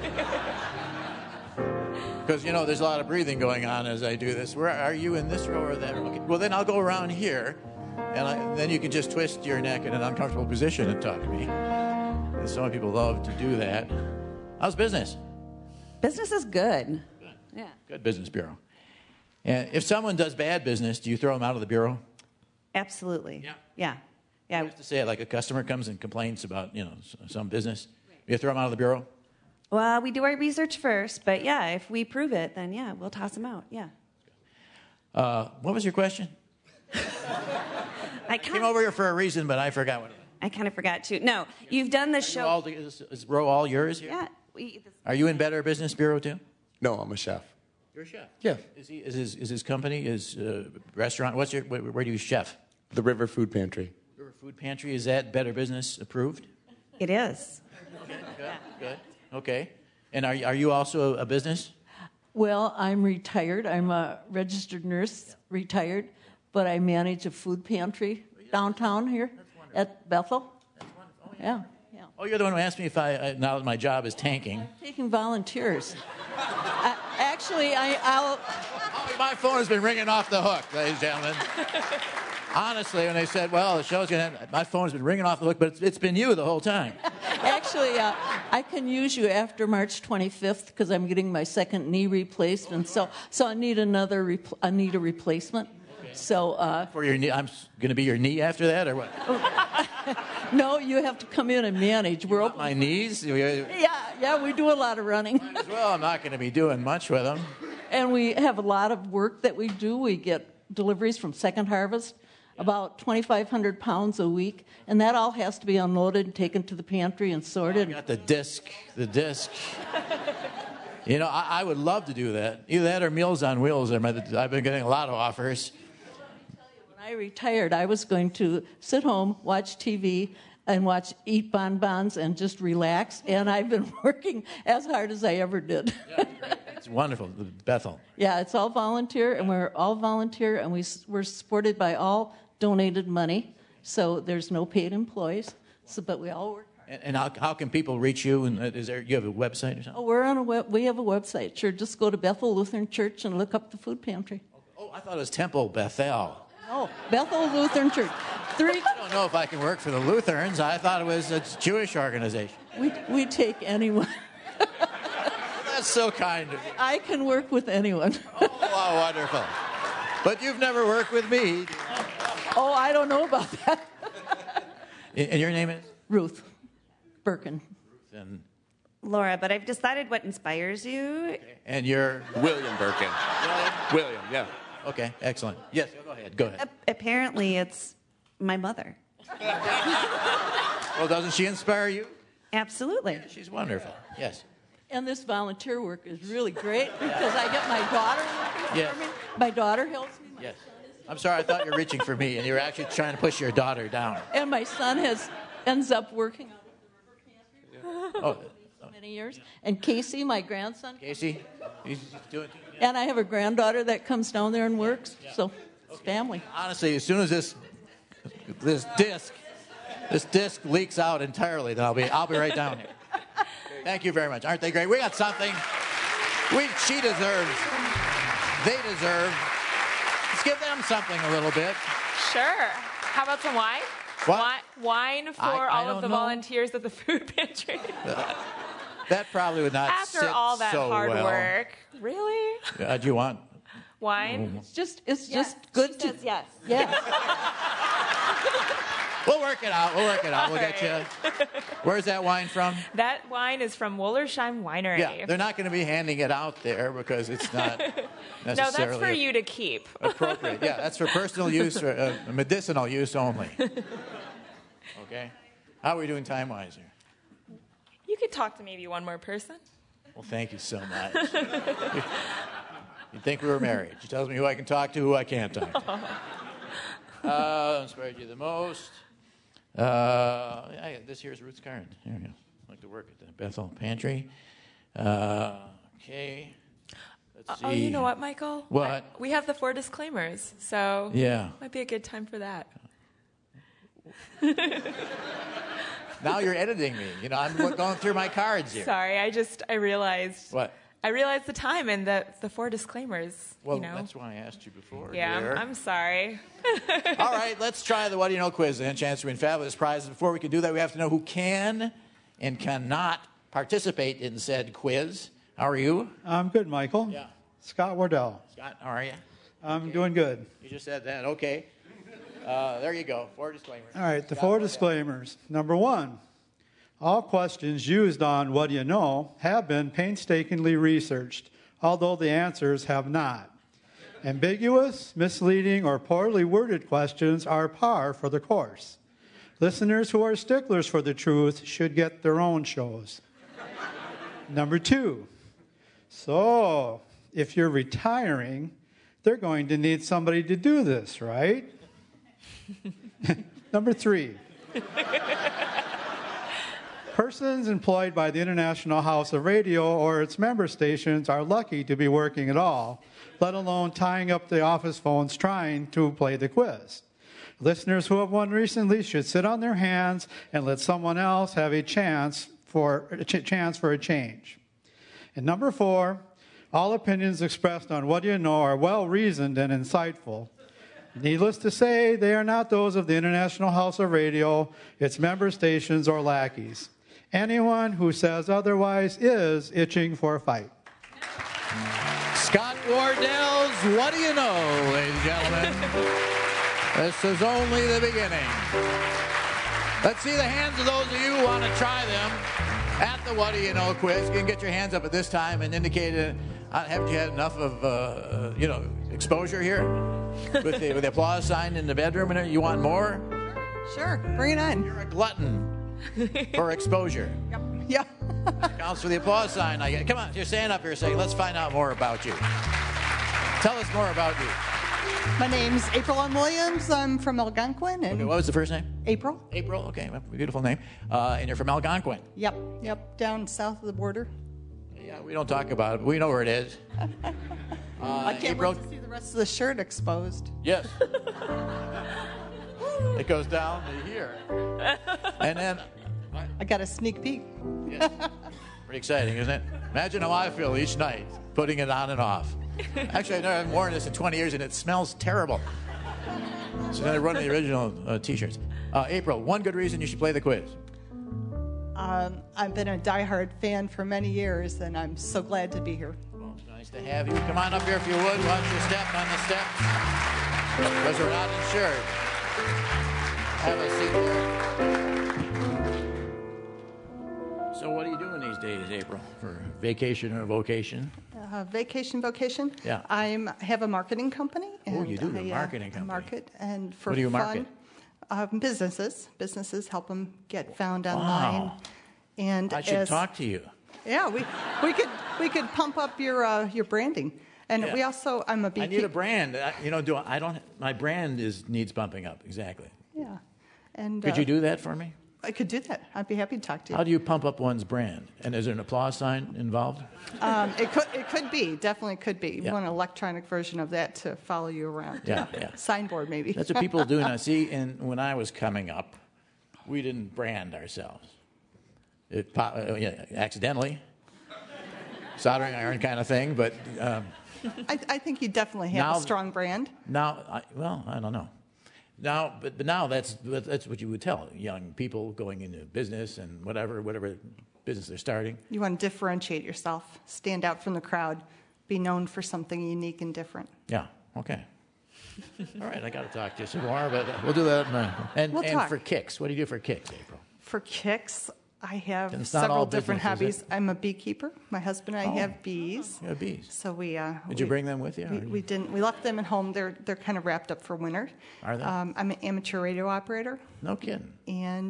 Because, you know, there's a lot of breathing going on as I do this. Where are you, in this row or that row? Okay. Well, then I'll go around here, and I, then you can just twist your neck in an uncomfortable position and talk to me. And some people love to do that. How's business? Business is good. Yeah. Good business bureau. And if someone does bad business, do you throw them out of the bureau? Absolutely. Yeah. Yeah. Yeah. I have to say it like a customer comes and complains about, you know, s- some business. You throw them out of the bureau? Well, we do our research first, but yeah, if we prove it, then yeah, we'll toss them out. Yeah. Uh, what was your question? I Came kind over here for a reason, but I forgot what it was. I kind of forgot to. No, you've done the You show. all, is, is row all yours here? Yeah. We, this, Are you in Better Business Bureau too? No, I'm a chef. You're a chef. Yeah. Is he? Is his? Is his company? His uh, restaurant? What's your? Where, where do you chef? The River Food Pantry. River Food Pantry. Is that Better Business approved? it is. Good. Good. Okay. And are are you also a, a business? Well, I'm retired. I'm a registered nurse, retired, but I manage a food pantry downtown here at Bethel. That's wonderful. Oh, Yeah, yeah. Oh, you're the one who asked me if I, I now that my job is tanking. Taking volunteers. I, actually, I, I'll. Oh, my phone has been ringing off the hook, ladies and gentlemen. Honestly, when they said, "Well, the show's gonna," end, my phone has been ringing off the hook, but it's, it's been you the whole time. Actually, uh, I can use you after March twenty-fifth because I'm getting my second knee replacement. So, so I need another. Repl- I need a replacement. So, uh, For your knee, I'm going to be your knee after that, or what? no, you have to come in and manage. We're open. My knees? You- you- Yeah, yeah, we do a lot of running. As well, I'm not going to be doing much with them. And we have a lot of work that we do. We get deliveries from Second Harvest, about twenty-five hundred pounds a week, and that all has to be unloaded and taken to the pantry and sorted. Got the disc, the disc. You know, I, I would love to do that. Either that or Meals on Wheels. I've been getting a lot of offers. When I retired, I was going to sit home, watch T V, and watch eat bonbons and just relax, and I've been working as hard as I ever did. It's wonderful, Bethel. Yeah, it's all volunteer, and we're all volunteer, and we, s- we're supported by all donated money, so there's no paid employees, so, but we all work. And, and how, how can people reach you? And uh, is there you have a website or something? Oh, we're on a web, we have a website. Sure, just go to Bethel Lutheran Church and look up the food pantry. Oh, I thought it was Temple Bethel. Oh, Bethel Lutheran Church. Three. I don't know if I can work for the Lutherans. I thought it was a Jewish organization. We we take anyone. That's so kind of you. I can work with anyone. Oh, wow, wonderful. But you've never worked with me. Oh, I don't know about that. And and your name is? Ruth Birkin. And, Laura, but I've decided what inspires you. and you're? William Birkin. William, yeah. Okay, excellent. Yes, go ahead. Go ahead. A- apparently, it's my mother. Well, doesn't she inspire you? Absolutely. She's wonderful. Yes. And this volunteer work is really great because I get my daughter working Yes. for me. My daughter helps me. Yes. I'm sorry, I thought you were reaching for me, and you were actually trying to push your daughter down. And my son has ends up working out at the river pantry Oh, for many years. And Casey, my grandson, Casey, he's doing. and I have a granddaughter that comes down there and works. So it's family. Honestly, as soon as this this disc this disc leaks out entirely, then I'll be I'll be right down here. Thank you very much. Aren't they great? We got something. We she deserves. They deserve. Let's give them something a little bit. Sure. How about some wine? What? Wi- Wine for I- I all don't of the know. volunteers at the food pantry. That probably would not After sit all that so hard well. work. Really? Uh, do you want? Wine? It's just it's just good to yes. yeah. We'll work it out. We'll work it out. We'll get you. Where's that wine from? That wine is from Wollersheim Winery. Yeah, they're not going to be handing it out there because it's not No, necessarily that's for you to keep. appropriate. Yeah, that's for personal use or uh, medicinal use only. Okay. How are we doing time-wise here? You could talk to maybe one more person. Well, thank you so much. You'd think we were married. She tells me who I can talk to, who I can't talk to. Uh, inspired you the most? Uh, yeah, this here's Ruth's card. Here we go. I'd like to work at the Bethel Pantry. Uh, okay. Let's see. Oh, you know what, Michael? What? I, we have the four disclaimers, so Yeah. might be a good time for that. Now you're editing me. You know, I'm going through my cards here. Sorry, I just I realized. What? I realized the time and the the four disclaimers. Well, you know. that's why I asked you before. Yeah, dear. I'm, I'm sorry. All right, let's try the What Do You Know quiz and chance to win fabulous prizes. Before we can do that, we have to know who can and cannot participate in said quiz. How are you? I'm good, Michael. Yeah. Scott Wardell. Scott, how are you? I'm Okay. doing good. You just said that. Okay. Uh, there you go. Four disclaimers. All right, the Scott four Wardell. disclaimers. Number one, all questions used on What Do You Know have been painstakingly researched, although the answers have not. Ambiguous, misleading, or poorly worded questions are par for the course. Listeners who are sticklers for the truth should get their own shows. Number two, so if you're retiring, they're going to need somebody to do this, right? Number three, persons employed by the International House of Radio or its member stations are lucky to be working at all, let alone tying up the office phones trying to play the quiz. Listeners who have won recently should sit on their hands and let someone else have a chance for a ch- chance for a change. And number four, all opinions expressed on What Do You Know are well-reasoned and insightful. Needless to say, they are not those of the International House of Radio, its member stations, or lackeys. Anyone who says otherwise is itching for a fight. Scott Wardell's What Do You Know, ladies and gentlemen. This is only the beginning. Let's see the hands of those of you who want to try them at the What Do You Know quiz. You can get your hands up at this time and indicate, uh, haven't you had enough of, uh, you know, exposure here? With the, with the applause sign in the bedroom and you want more? Sure, bring it on. You're a glutton for exposure. Yep. Yeah. Counts for the applause sign. I get. Come on, you're standing up here saying, let's find out more about you. Tell us more about you. My name's April Ann Williams. I'm from Algonquin. And Okay, what was the first name? April. April, okay, beautiful name. Uh, and you're from Algonquin. Yep, yep, down south of the border. Yeah, we don't talk about it, but we know where it is. Uh, I can't April? wait to see the rest of the shirt exposed. Yes. It goes down to here. And then... I got a sneak peek. Yes. Pretty exciting, isn't it? Imagine how I feel each night, putting it on and off. Actually, I've never worn this in twenty years, and it smells terrible. So then I run the original uh, T-shirts. Uh, April, one good reason you should play the quiz. Um, I've been a diehard fan for many years, and I'm so glad to be here. Well, it's nice to have you. Come on up here if you would. Watch your step on the steps. Because we're not insured. Have a seat there. So what are you doing these days, April, for vacation or vocation? Uh, vacation, vocation. Yeah. I have a marketing company. Oh, you do, I, a marketing company. Market and for What do you fun, market? Um, businesses. Businesses help them get found online. Wow. And I should as, talk to you. Yeah, we we could we could pump up your uh, your branding. And Yeah. we also I'm a I beekeeper. need a brand. I, you know, do I, I don't. My brand is needs bumping up. Exactly. Yeah. And Could uh, you do that for me? I could do that. I'd be happy to talk to you. How do you pump up one's brand? And is there an applause sign involved? Um, it could it could be definitely could be. You Yeah. want an electronic version of that to follow you around. Yeah, yeah. Signboard maybe. That's what people do now. See, and when I was coming up, we didn't brand ourselves. It po- uh, yeah, accidentally, soldering iron kind of thing. But um, I, I think you definitely have Now- a strong brand. now, I, well, I don't know. Now, but, but now that's that's what you would tell young people going into business and whatever whatever business they're starting. You want to differentiate yourself, stand out from the crowd, be known for something unique and different. Yeah. Okay. All right. I got to talk to you some more, but we'll do that. In a, and We'll and talk. for kicks, what do you do for kicks, April? For kicks, I have It's not all several different business, is hobbies. I'm a beekeeper. My husband and I Oh. have bees. You have bees. So we. Uh, Did we, you bring them with you? We, or- we didn't. We left them at home. They're they're kind of wrapped up for winter. Are they? Um, I'm an amateur radio operator, No kidding. and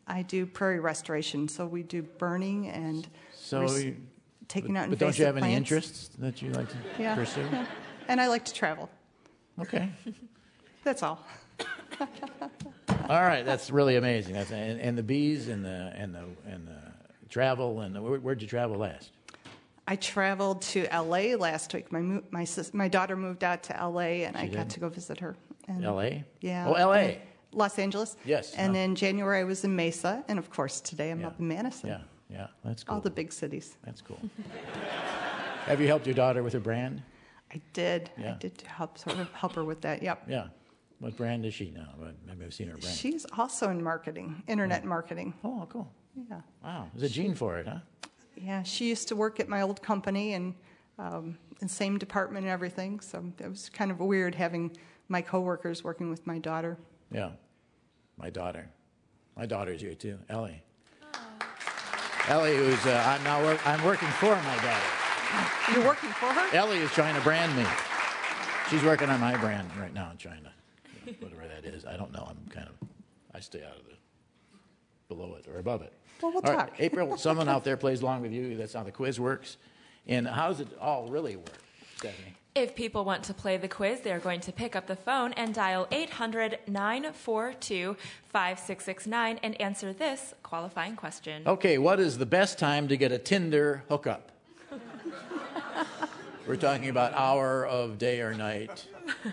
I do prairie restoration, so we do burning and So, res- you, taking but, out but don't you have invasive any plants. interests that you like to Yeah, pursue? yeah. And I like to travel. Okay. That's all. All right, that's really amazing. That's and, and the bees and the and the and the travel and the, where, where'd you travel last? I traveled to L A last week. My mo- my sis- my daughter moved out to L A, and She I got did? to go visit her. And, L A? Yeah. Oh, L A. and Los Angeles. Yes. And Huh. in January I was in Mesa, and of course today I'm Yeah. up in Madison. Yeah, yeah, that's cool. All the big cities. That's cool. Have you helped your daughter with her brand? I did. Yeah. I did help sort of help her with that. Yep. Yeah. What brand is she now? Well, maybe I've seen her brand. She's also in marketing, internet marketing. Oh, cool. Yeah. Wow, there's a gene for it, huh? Yeah, she used to work at my old company and um, in the same department and everything. So it was kind of weird having my coworkers working with my daughter. Yeah. My daughter. My daughter's here too, Ellie. Ellie, who's uh, I'm now work, I'm working for my daughter. You're working for her? Ellie is trying to brand me. She's working on my brand right now and trying to, whatever that is. I don't know. I'm kind of, I stay out of the, below it or above it. Well, we'll All talk. right, April, someone out there plays along with you. That's how the quiz works. And how does it all really work, Stephanie? If people want to play the quiz, they're going to pick up the phone and dial eight hundred, nine four two, five six six nine and answer this qualifying question. Okay, what is the best time to get a Tinder hookup? We're talking about hour of day or night.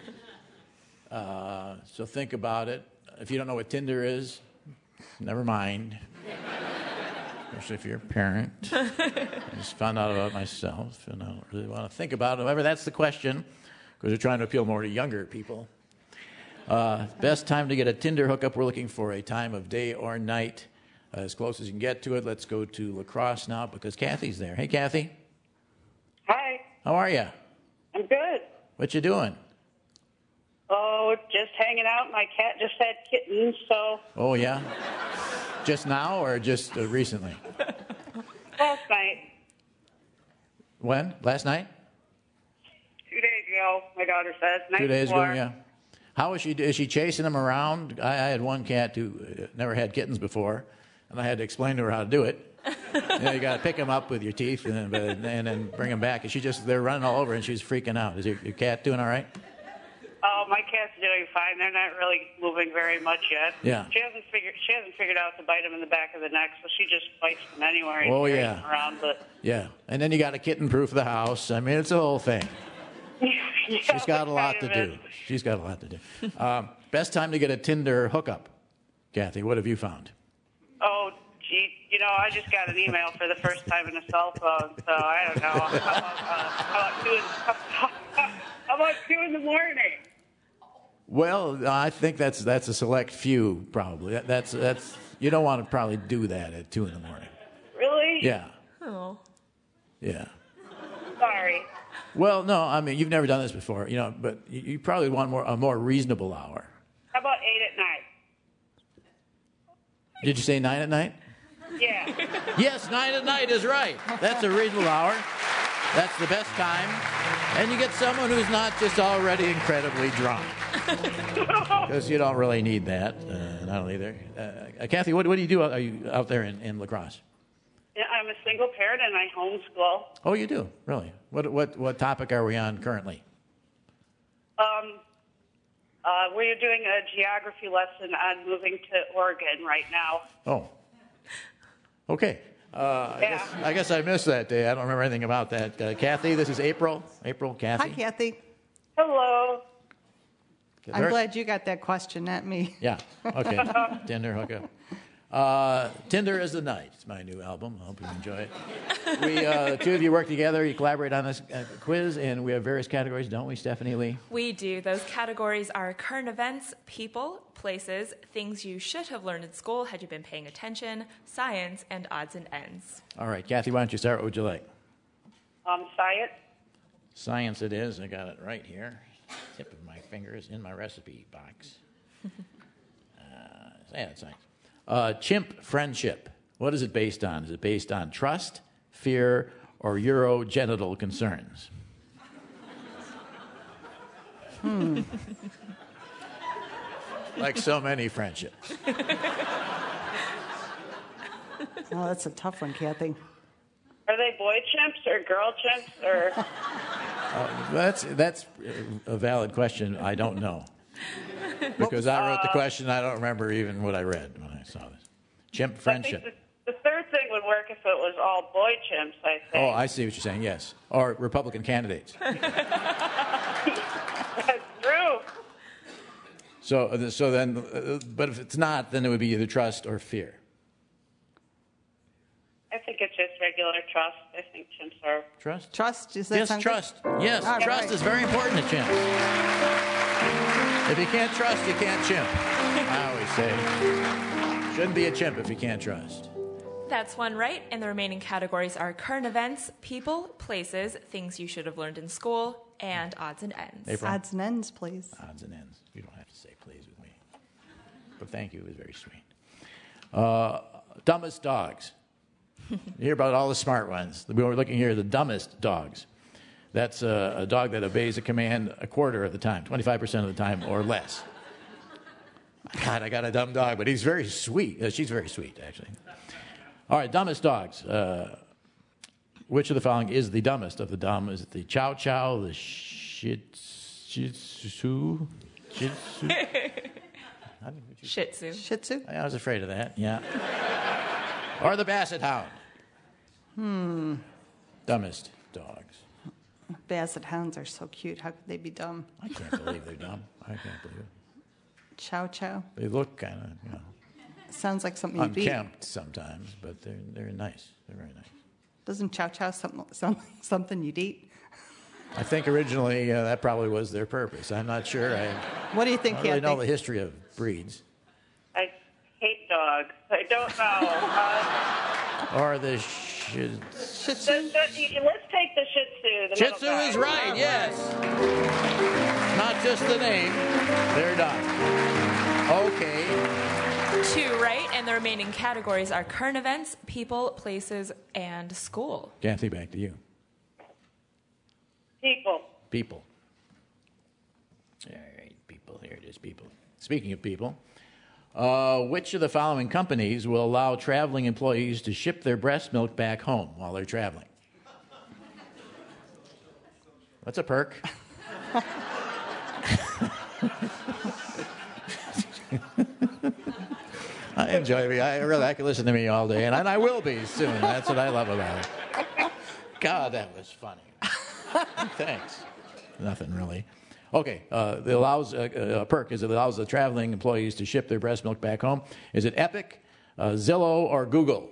Uh, so think about it. If you don't know what Tinder is, never mind. Especially if you're a parent. I just found out about myself, and I don't really want to think about it. However, that's the question, because we're trying to appeal more to younger people. Uh, best time to get a Tinder hookup, we're looking for a time of day or night. Uh, as close as you can get to it. Let's go to La Crosse now, because Kathy's there. Hey, Kathy. Hi, How are you? I'm good. What you doing? Oh, just hanging out. My cat just had kittens, so Oh, yeah? Just now or just uh, recently? last night, When? Last night? two days ago, my daughter says. Night Two days before. ago, yeah. How is she? Is she chasing them around? I, I had one cat who uh, never had kittens before, and I had to explain to her how to do it. You know, you got to pick them up with your teeth and then, and then bring them back. And she just, they're running all over, and she's freaking out. Is your, your cat doing all right? Oh, my cat's doing fine. They're not really moving very much yet. Yeah. She hasn't figured. She hasn't figured out to bite him in the back of the neck, so she just bites them anywhere. and Oh, carries yeah. them around, but Yeah. And then you got to kitten-proof the house. I mean, it's a whole thing. yeah, She's got a lot kind to of do. is. She's got a lot to do. Um, best time to get a Tinder hookup, Kathy. What have you found? Oh, gee, you know, I just got an email for the first time in a cell phone, so I don't know. How about, uh, how about two in, how about two in the morning? Well, I think that's that's a select few, probably. That, that's that's you don't want to probably do that at two in the morning. Really? Yeah, Oh. yeah. Sorry. Well, no, I mean you've never done this before, you know, but you, you probably want more a more reasonable hour. How about eight at night? Did you say nine at night? Yeah. Yes, nine at night is right. That's a reasonable hour. That's the best time, and you get someone who's not just already incredibly drunk, because you don't really need that. Uh, and I don't either. Uh, Kathy, what, what do you do? Are you out there in, in La Crosse? Yeah, I'm a single parent and I homeschool. Oh, you do? Really? What what what topic are we on currently? Um, uh, we're doing a geography lesson on moving to Oregon right now. Oh. Okay. Uh, I, Yeah. guess, I guess I missed that day. I don't remember anything about that. Uh, Kathy, this is April. April, Kathy. Hi, Kathy. Hello. I'm Her- glad you got that question, not me. Yeah. Okay. Tinder hookup. Uh, Tinder is the Night. It's my new album. I hope you enjoy it. We, uh, the two of you work together. You collaborate on this uh, quiz, and we have various categories, don't we, Stephanie Lee? We do. Those categories are current events, people, places, things you should have learned in school had you been paying attention, science, and odds and ends. All right, Kathy, why don't you start? What would you like? Um, science. Science it is. I got it right here. Tip of my fingers in my recipe box. uh, yeah, it's science. Uh, chimp friendship. What is it based on? Is it based on trust, fear, or urogenital concerns? Hmm. Like so many friendships. Oh, that's a tough one, Kathy. Are they boy chimps or girl chimps or? Uh, that's that's a valid question. I don't know because I wrote the question. I don't remember even what I read when I saw this. Chimp friendship. I think the, the third thing would work if it was all boy chimps. I think. Oh, I see what you're saying. Yes, or Republican candidates. That's true. So, so then, uh, but if it's not, then it would be either trust or fear. I think it's just regular trust. I think chimps are. Trust? Trust? Is that Yes, sound trust. good? Yes, All trust right. is very important to chimps. If you can't trust, you can't chimp. I always say, shouldn't be a chimp if you can't trust. That's one right, and the remaining categories are current events, people, places, things you should have learned in school, and odds and ends. April? Odds and ends, please. Odds and ends. You don't have to say please with me. But thank you. It was very sweet. Uh, dumbest dogs. You hear about all the smart ones. We were looking here at the dumbest dogs. That's a, a dog that obeys a command a quarter of the time, twenty-five percent of the time or less. God, I got a dumb dog, but he's very sweet. Uh, she's very sweet, actually. All right, dumbest dogs. Uh, which of the following is the dumbest of the dumb? Is it the Chow Chow, the Shih Shih Tzu? Shih Tzu? Shih Tzu. Shih Tzu? I was afraid of that, yeah. Or the Basset Hound. Hmm. Dumbest dogs. Basset hounds are so cute. How could they be dumb? I can't believe they're dumb. I can't believe it. Chow Chow? They look kind of, you know, Sounds like something you'd eat. unkempt sometimes, but they're they're nice. They're very nice. Doesn't Chow Chow something, something, something you'd eat? I think originally uh, that probably was their purpose. I'm not sure. I, What do you think, I don't really Kathy? know the history of breeds. I hate dogs. I don't know. Uh, Or the Shih Shih the, the, let's take the Shih Tzu. The Shih middle Tzu guy. is right, yes. Not just the name. They're done. Okay. Two right, and the remaining categories are current events, people, places, and school. Kathy, back to you. People. People. All right, people. Here it is, people. Speaking of people, uh, which of the following companies will allow traveling employees to ship their breast milk back home while they're traveling? What's a perk? I enjoy me. I really I can listen to me all day, and I, I will be soon. That's what I love about it. God, that was funny. Thanks. Nothing really. Okay, uh, it allows uh, a perk is it allows the traveling employees to ship their breast milk back home. Is it Epic, uh, Zillow, or Google?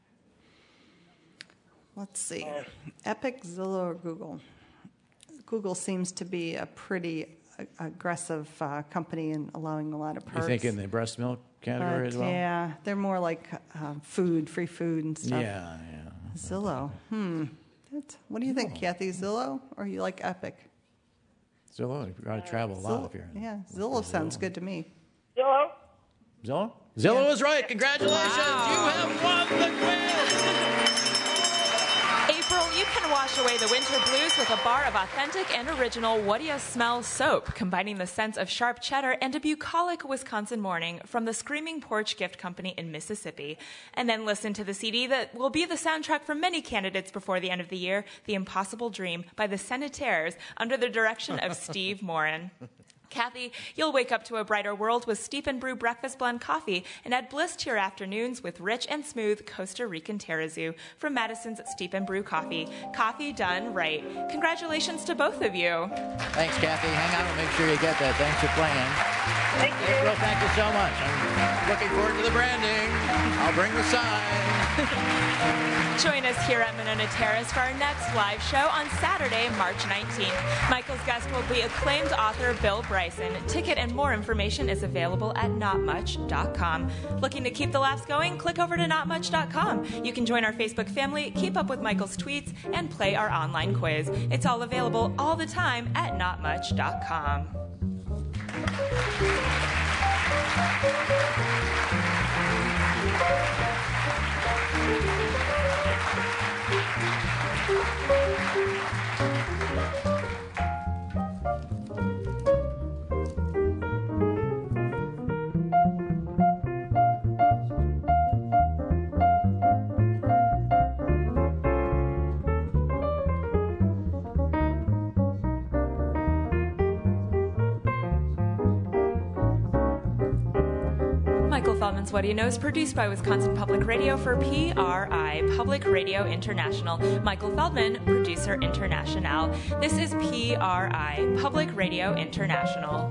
Let's see. Epic, Zillow, or Google? Google seems to be a pretty uh, aggressive uh, company in allowing a lot of perks. You think in the breast milk category But, as well? Yeah, they're more like uh, food, free food and stuff. Yeah, yeah. Zillow. Hmm. That's, what do you think, Kathy? Zillow, or you like Epic? Zillow, you've got to travel a lot if you're in Yeah, Zillow sounds good to me. Zillow? Zillow? Zillow is right. Congratulations. You have won the quiz. April, you can wash away the winter blues with a bar of authentic and original What Do Ya Smell soap, combining the scents of sharp cheddar and a bucolic Wisconsin morning from the Screaming Porch Gift Company in Mississippi. And then listen to the C D that will be the soundtrack for many candidates before the end of the year, The Impossible Dream by the Senators, under the direction of Steve Morin. Kathy, you'll wake up to a brighter world with Steep and Brew Breakfast Blend Coffee and add bliss to your afternoons with rich and smooth Costa Rican terrazoo from Madison's Steep and Brew Coffee. Coffee done right. Congratulations to both of you. Thanks, Kathy. Hang on and make sure you get that. Thanks for playing. Thank you. April, thank you so much. I'm looking forward to the branding. I'll bring the sign. Join us here at Monona Terrace for our next live show on Saturday, March nineteenth. Michael's guest will be acclaimed author Bill Bryson. Ticket and more information is available at not much dot com. Looking to keep the laughs going? Click over to not much dot com. You can join our Facebook family, keep up with Michael's tweets, and play our online quiz. It's all available all the time at not much dot com. Feldman's What Do You Know is produced by Wisconsin Public Radio for P R I, Public Radio International. Michael Feldman, producer international. This is P R I, Public Radio International.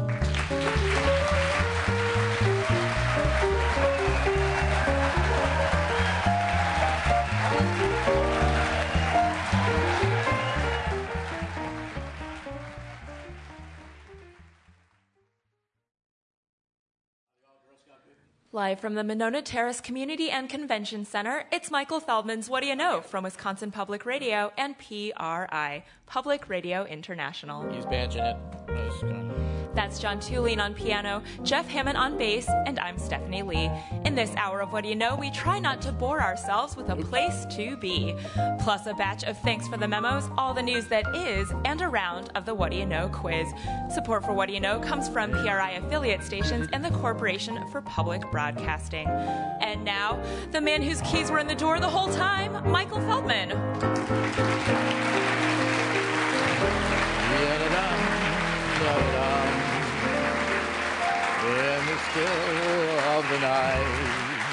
Live from the Monona Terrace Community and Convention Center, it's Michael Feldman's What Do You Know from Wisconsin Public Radio and P R I, Public Radio International. He's banjing it. That's John Tulane on piano, Jeff Hammond on bass, and I'm Stephanie Lee. In this hour of What Do You Know, we try not to bore ourselves with a place to be. Plus a batch of thanks for the memos, all the news that is, and a round of the What Do You Know quiz. Support for What Do You Know comes from P R I affiliate stations and the Corporation for Public Broadcasting. And now, the man whose keys were in the door the whole time, Michael Feldman. In the still of the night.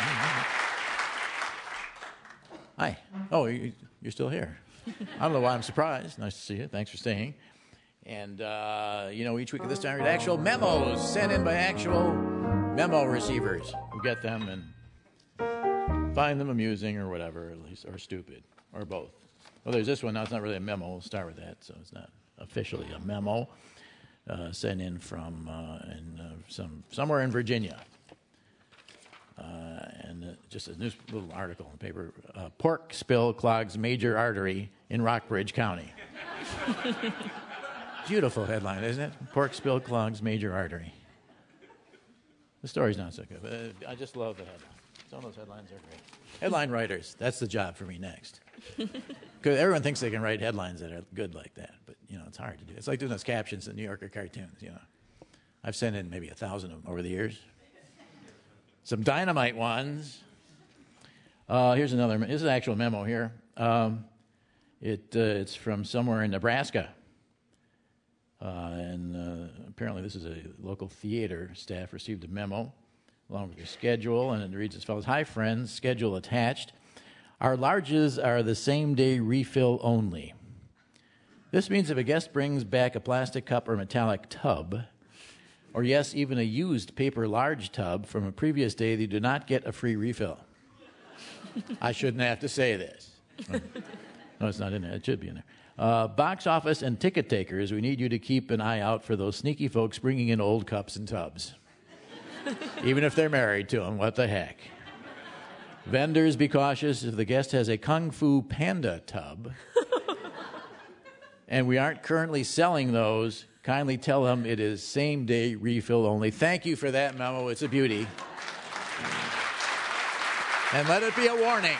Hi. Oh, you, you're still here. I don't know why I'm surprised. Nice to see you. Thanks for staying. And, uh, you know, each week at this time, we get actual memos sent in by actual memo receivers who get them and find them amusing or whatever, at least, or stupid, or both. Well, there's this one. Now, it's not really a memo. We'll start with that, so it's not officially a memo. Uh, sent in from uh, in, uh, some somewhere in Virginia, uh, and uh, just a news, little article in the paper. Uh, pork spill clogs major artery in Rockbridge County. Beautiful headline, isn't it? Pork spill clogs major artery. The story's not so good, but uh, I just love the headline. Some of those headlines are great. Headline writers, that's the job for me next. Because everyone thinks they can write headlines that are good like that, but, you know, it's hard to do. It's like doing those captions in New Yorker cartoons, you know. I've sent in maybe a thousand of them over the years. Some dynamite ones. Uh, here's another. This is an actual memo here. Um, it uh, It's from somewhere in Nebraska. Uh, and uh, apparently this is a local theater staff received a memo along with your schedule, and it reads as follows. Hi, friends. Schedule attached. Our larges are the same-day refill only. This means if a guest brings back a plastic cup or metallic tub, or yes, even a used paper large tub from a previous day, they do not get a free refill. I shouldn't have to say this. No, it's not in there. It should be in there. Uh, box office and ticket takers, we need you to keep an eye out for those sneaky folks bringing in old cups and tubs. Even if they're married to them, what the heck. Vendors, be cautious if the guest has a Kung Fu Panda tub and we aren't currently selling those, kindly tell them it is same-day refill only. Thank you for that memo. It's a beauty. And let it be a warning.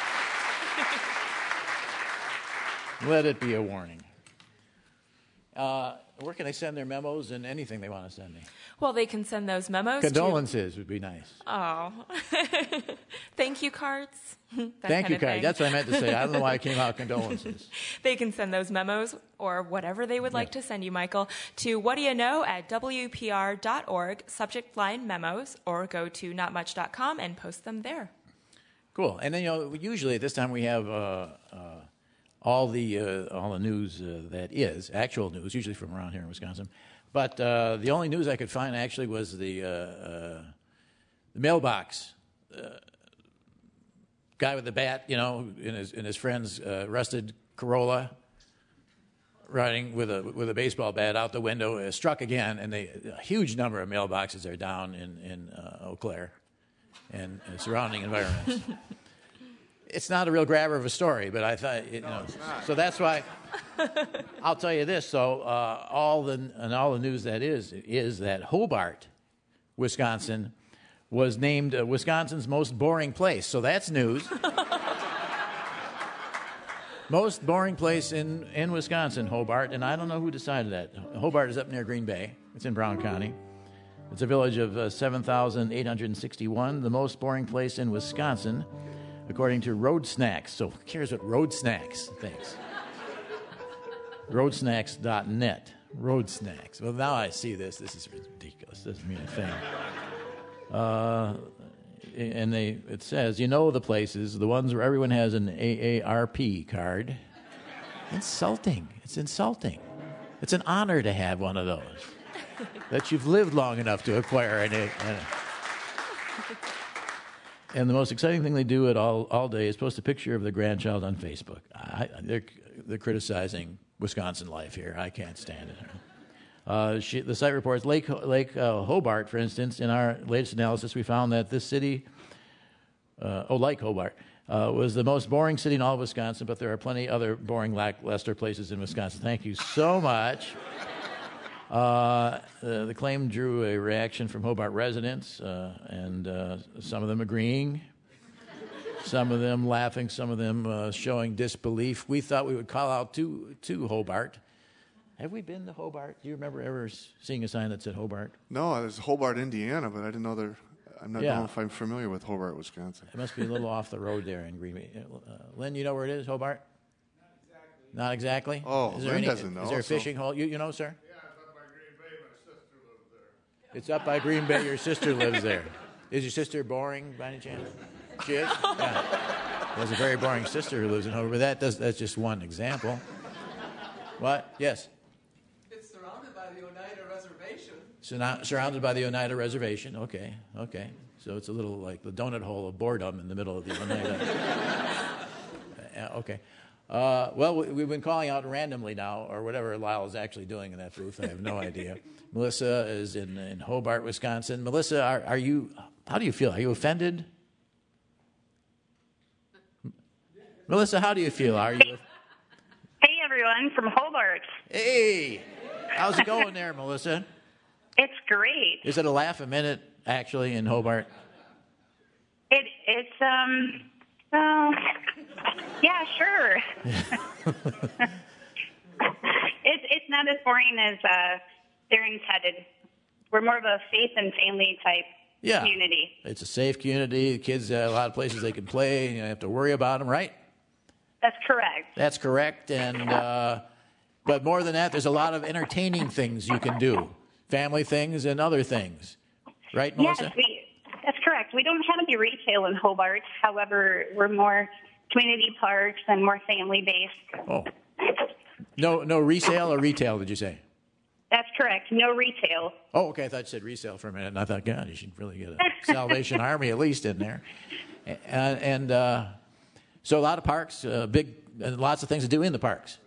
Let it be a warning. Uh, where can they send their memos and anything they want to send me? Well, they can send those memos. Condolences to... would be nice. Oh. Thank you cards. Thank you cards. That's what I meant to say. I don't know why I came out condolences. They can send those memos or whatever they would like yeah. to send you, Michael, to what do you know at W P R dot org, subject line memos, or go to not much dot com and post them there. Cool. And then, you know, usually at this time we have uh, uh, all the uh, all the news uh, that is, actual news, usually from around here in Wisconsin. But uh, the only news I could find actually was the, uh, uh, the mailbox. Uh, guy with the bat, you know, in his, in his friend's uh, rusted Corolla, riding with a with a baseball bat out the window, uh, struck again, and they, a huge number of mailboxes are down in, in uh, Eau Claire and uh, surrounding environments. It's not a real grabber of a story, but I thought, you know, so that's why I'll tell you this. So uh, all the and all the news that is is that Hobart, Wisconsin, was named uh, Wisconsin's most boring place. So that's news. Most boring place in, in Wisconsin, Hobart, and I don't know who decided that. Hobart is up near Green Bay. It's in Brown County. It's a village of uh, seven thousand eight hundred sixty-one, the most boring place in Wisconsin, according to Road Snacks. So who cares what Road Snacks thinks? road snacks dot net. Road Snacks. Well, now I see this. This is ridiculous. Doesn't mean a thing. Uh, and they it says, you know the places, the ones where everyone has an A A R P card. Insulting. It's insulting. It's an honor to have one of those. That you've lived long enough to acquire an A A R P. And the most exciting thing they do it all, all day is post a picture of the grandchild on Facebook. I, they're, they're criticizing Wisconsin life here. I can't stand it. Uh, she, the site reports Lake, Lake uh, Hobart, for instance. In our latest analysis, we found that this city, uh, oh, Lake Hobart, uh, was the most boring city in all of Wisconsin, but there are plenty other boring, lackluster places in Wisconsin. Thank you so much. Uh, the, the claim drew a reaction from Hobart residents, uh, and uh, some of them agreeing, some of them laughing, some of them uh, showing disbelief. We thought we would call out to, to Hobart. Have we been to Hobart? Do you remember ever seeing a sign that said Hobart? No, there's Hobart, Indiana, but I didn't know there. I'm not Yeah. know if I'm familiar with Hobart, Wisconsin. It must be a little off the road there in Green Bay. Uh, Lynn, you know where it is, Hobart? Not exactly. Not exactly? Oh, is there Lynn any, doesn't know, Is there a so- fishing hole? You, you know, sir? It's up by Green Bay. Your sister lives there. Is your sister boring by any chance? She is? Yeah. There's a very boring sister who lives in Hobart, but that does, that's just one example. What? Yes? It's surrounded by the Oneida Reservation. Surra- surrounded by the Oneida Reservation. Okay, okay. So it's a little like the donut hole of boredom in the middle of the Oneida. uh, okay. Uh, well, we, we've been calling out randomly now, or whatever Lyle is actually doing in that booth. I have no idea. Melissa is in, in Hobart, Wisconsin. Melissa, are, are you? How do you feel? Are you offended? Melissa, how do you feel? Are you? Hey, everyone from Hobart. Hey, how's it going there, Melissa? It's great. Is it a laugh a minute actually in Hobart? It it's um well yeah sure. it's it's not as boring as uh, Darren's headed. We're more of a faith and family type Yeah. community. It's a safe community. The kids have a lot of places they can play. You don't have to worry about them, right? That's correct. That's correct. And uh, but more than that, there's a lot of entertaining things you can do, family things and other things, right, Melissa? Yes, we, that's correct. We don't have any retail in Hobart. However, we're more community parks and more family based. Oh, no, no resale or retail? Did you say? That's correct. No retail. Oh, okay. I thought you said resale for a minute, and I thought, God, you should really get a Salvation Army at least in there. And, and uh, so a lot of parks, uh, big, and lots of things to do in the parks.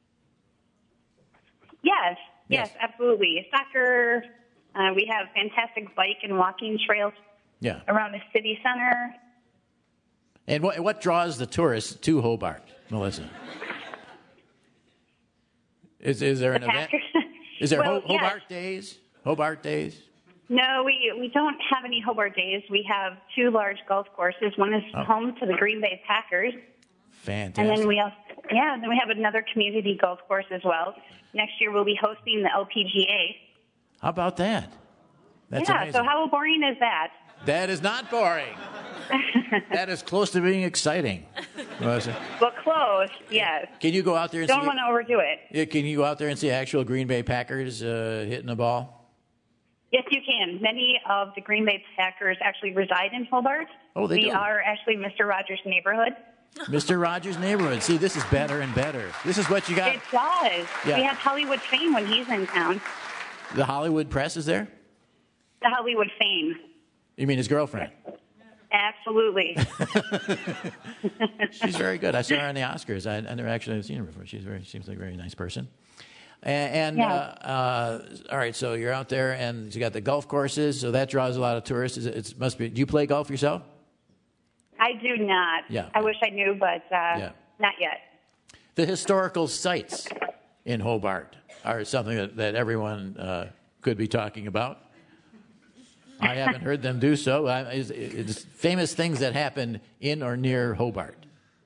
Yes, yes, Yes. absolutely. Soccer. Uh, we have fantastic bike and walking trails Yeah. around the city center. And what, what draws the tourists to Hobart, Melissa? Is is there an The event? Packers- Is there Well, Ho- yes. Hobart Days? Hobart Days? No, we we don't have any Hobart days. We have two large golf courses. One is Oh. home to the Green Bay Packers, Fantastic. and then we also yeah, then we have another community golf course as well. Next year we'll be hosting the L P G A. How about that? That's yeah. amazing. So how boring is that? That is not boring. That is close to being exciting, Melissa. Well, close. Yes. Can you go out there and Don't see? want to overdo it. Yeah, can you go out there and see actual Green Bay Packers uh, hitting the ball? Yes, you can. Many of the Green Bay Packers actually reside in Hobart. Oh, they we do? are actually Mister Rogers' neighborhood. Mister Rogers' neighborhood. See, this is better and better. This is what you got. It does. Yeah. We have Hollywood Fame when he's in town. The Hollywood press is there? The Hollywood Fame. You mean his girlfriend? Absolutely. She's very good. I saw her on the Oscars. I, I never actually seen her before. She's very seems like a very nice person. And, and Yeah. uh, uh, all right, so you're out there, and you got the golf courses, so that draws a lot of tourists. It it's, must be. Do you play golf yourself? I do not. Yeah. I wish I knew, but uh, Yeah. not yet. The historical sites in Hobart are something that, that everyone uh, could be talking about. I haven't heard them do so. Uh, it's, it's famous things that happen in or near Hobart.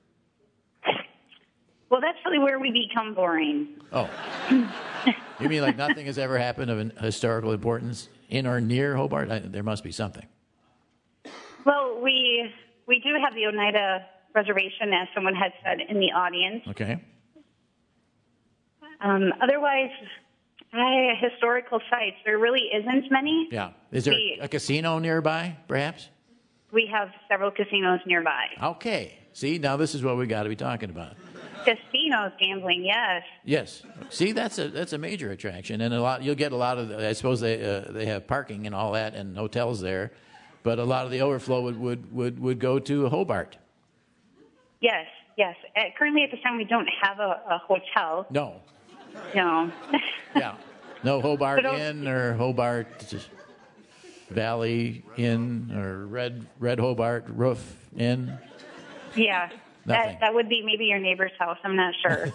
Well, that's really where we become boring. Oh. You mean like nothing has ever happened of an historical importance in or near Hobart? I, there must be something. Well, we we do have the Oneida Reservation, as someone had said in the audience. Okay. Um, otherwise, Uh, historical sites. There really isn't many. Yeah. Is there We- a casino nearby, perhaps? We have several casinos nearby. Okay. See, now this is what we got to be talking about. Casinos, gambling, yes. Yes. See, that's a that's a major attraction, and a lot you'll get a lot of. I suppose they uh, they have parking and all that, and hotels there, but a lot of the overflow would would would, would go to Hobart. Yes, yes. Uh, currently at this time, we don't have a, a hotel. No. No. Yeah. No Hobart But, uh, Inn or Hobart Valley Inn or Red Red Hobart Roof Inn. Yeah. Nothing. That, that would be maybe your neighbor's house. I'm not sure.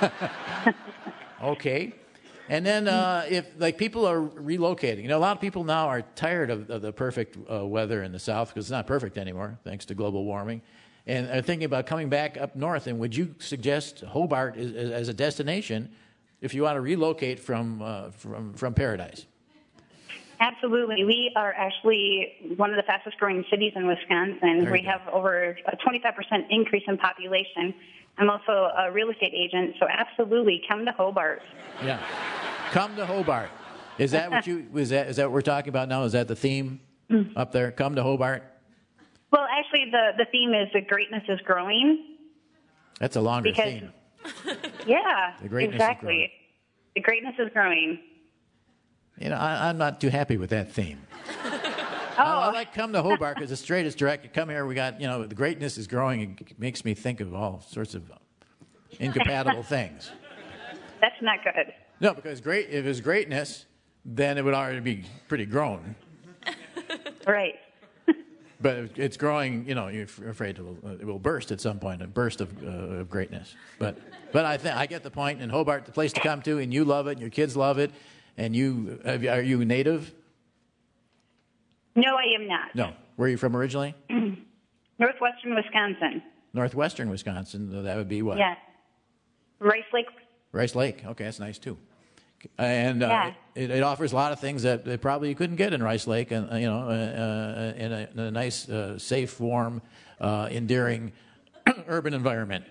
Okay. And then uh, if like people are relocating, you know, a lot of people now are tired of, of the perfect uh, weather in the South because it's not perfect anymore thanks to global warming, and are thinking about coming back up north. And would you suggest Hobart as, as a destination if you want to relocate from uh, from from Paradise? Absolutely. We are actually one of the fastest growing cities in Wisconsin. Very we good. have over a twenty-five percent increase in population. I'm also a real estate agent, so absolutely come to Hobart. Yeah. Come to Hobart. Is that what you is that is that what we're talking about now? Is that the theme up there? Come to Hobart. Well, actually, the, the theme is the greatness is growing. That's a longer Because- theme. Yeah, The greatness is exactly. growing. The greatness is growing. You know, I, I'm not too happy with that theme. Oh. I, I like come to Hobart because the straightest direct. Come here, we got, you know, the greatness is growing. It makes me think of all sorts of incompatible things. That's not good. No, because great. If it's greatness, then it would already be pretty grown. Right. But if it's growing, you know, you're f- afraid it will, uh, it will burst at some point, a burst of, uh, of greatness. But but I think I get the point. And Hobart, the place to come to, and you love it, and your kids love it, and you have you- are you native? No, I am not. No. Where are you from originally? Northwestern Wisconsin. Northwestern Wisconsin. So that would be what? Yeah. Rice Lake. Rice Lake. Okay, that's nice too. And uh, Yeah. it, it offers a lot of things that, that probably you couldn't get in Rice Lake, and uh, you know, uh, uh, in, a, in a nice, uh, safe, warm, uh, endearing urban environment.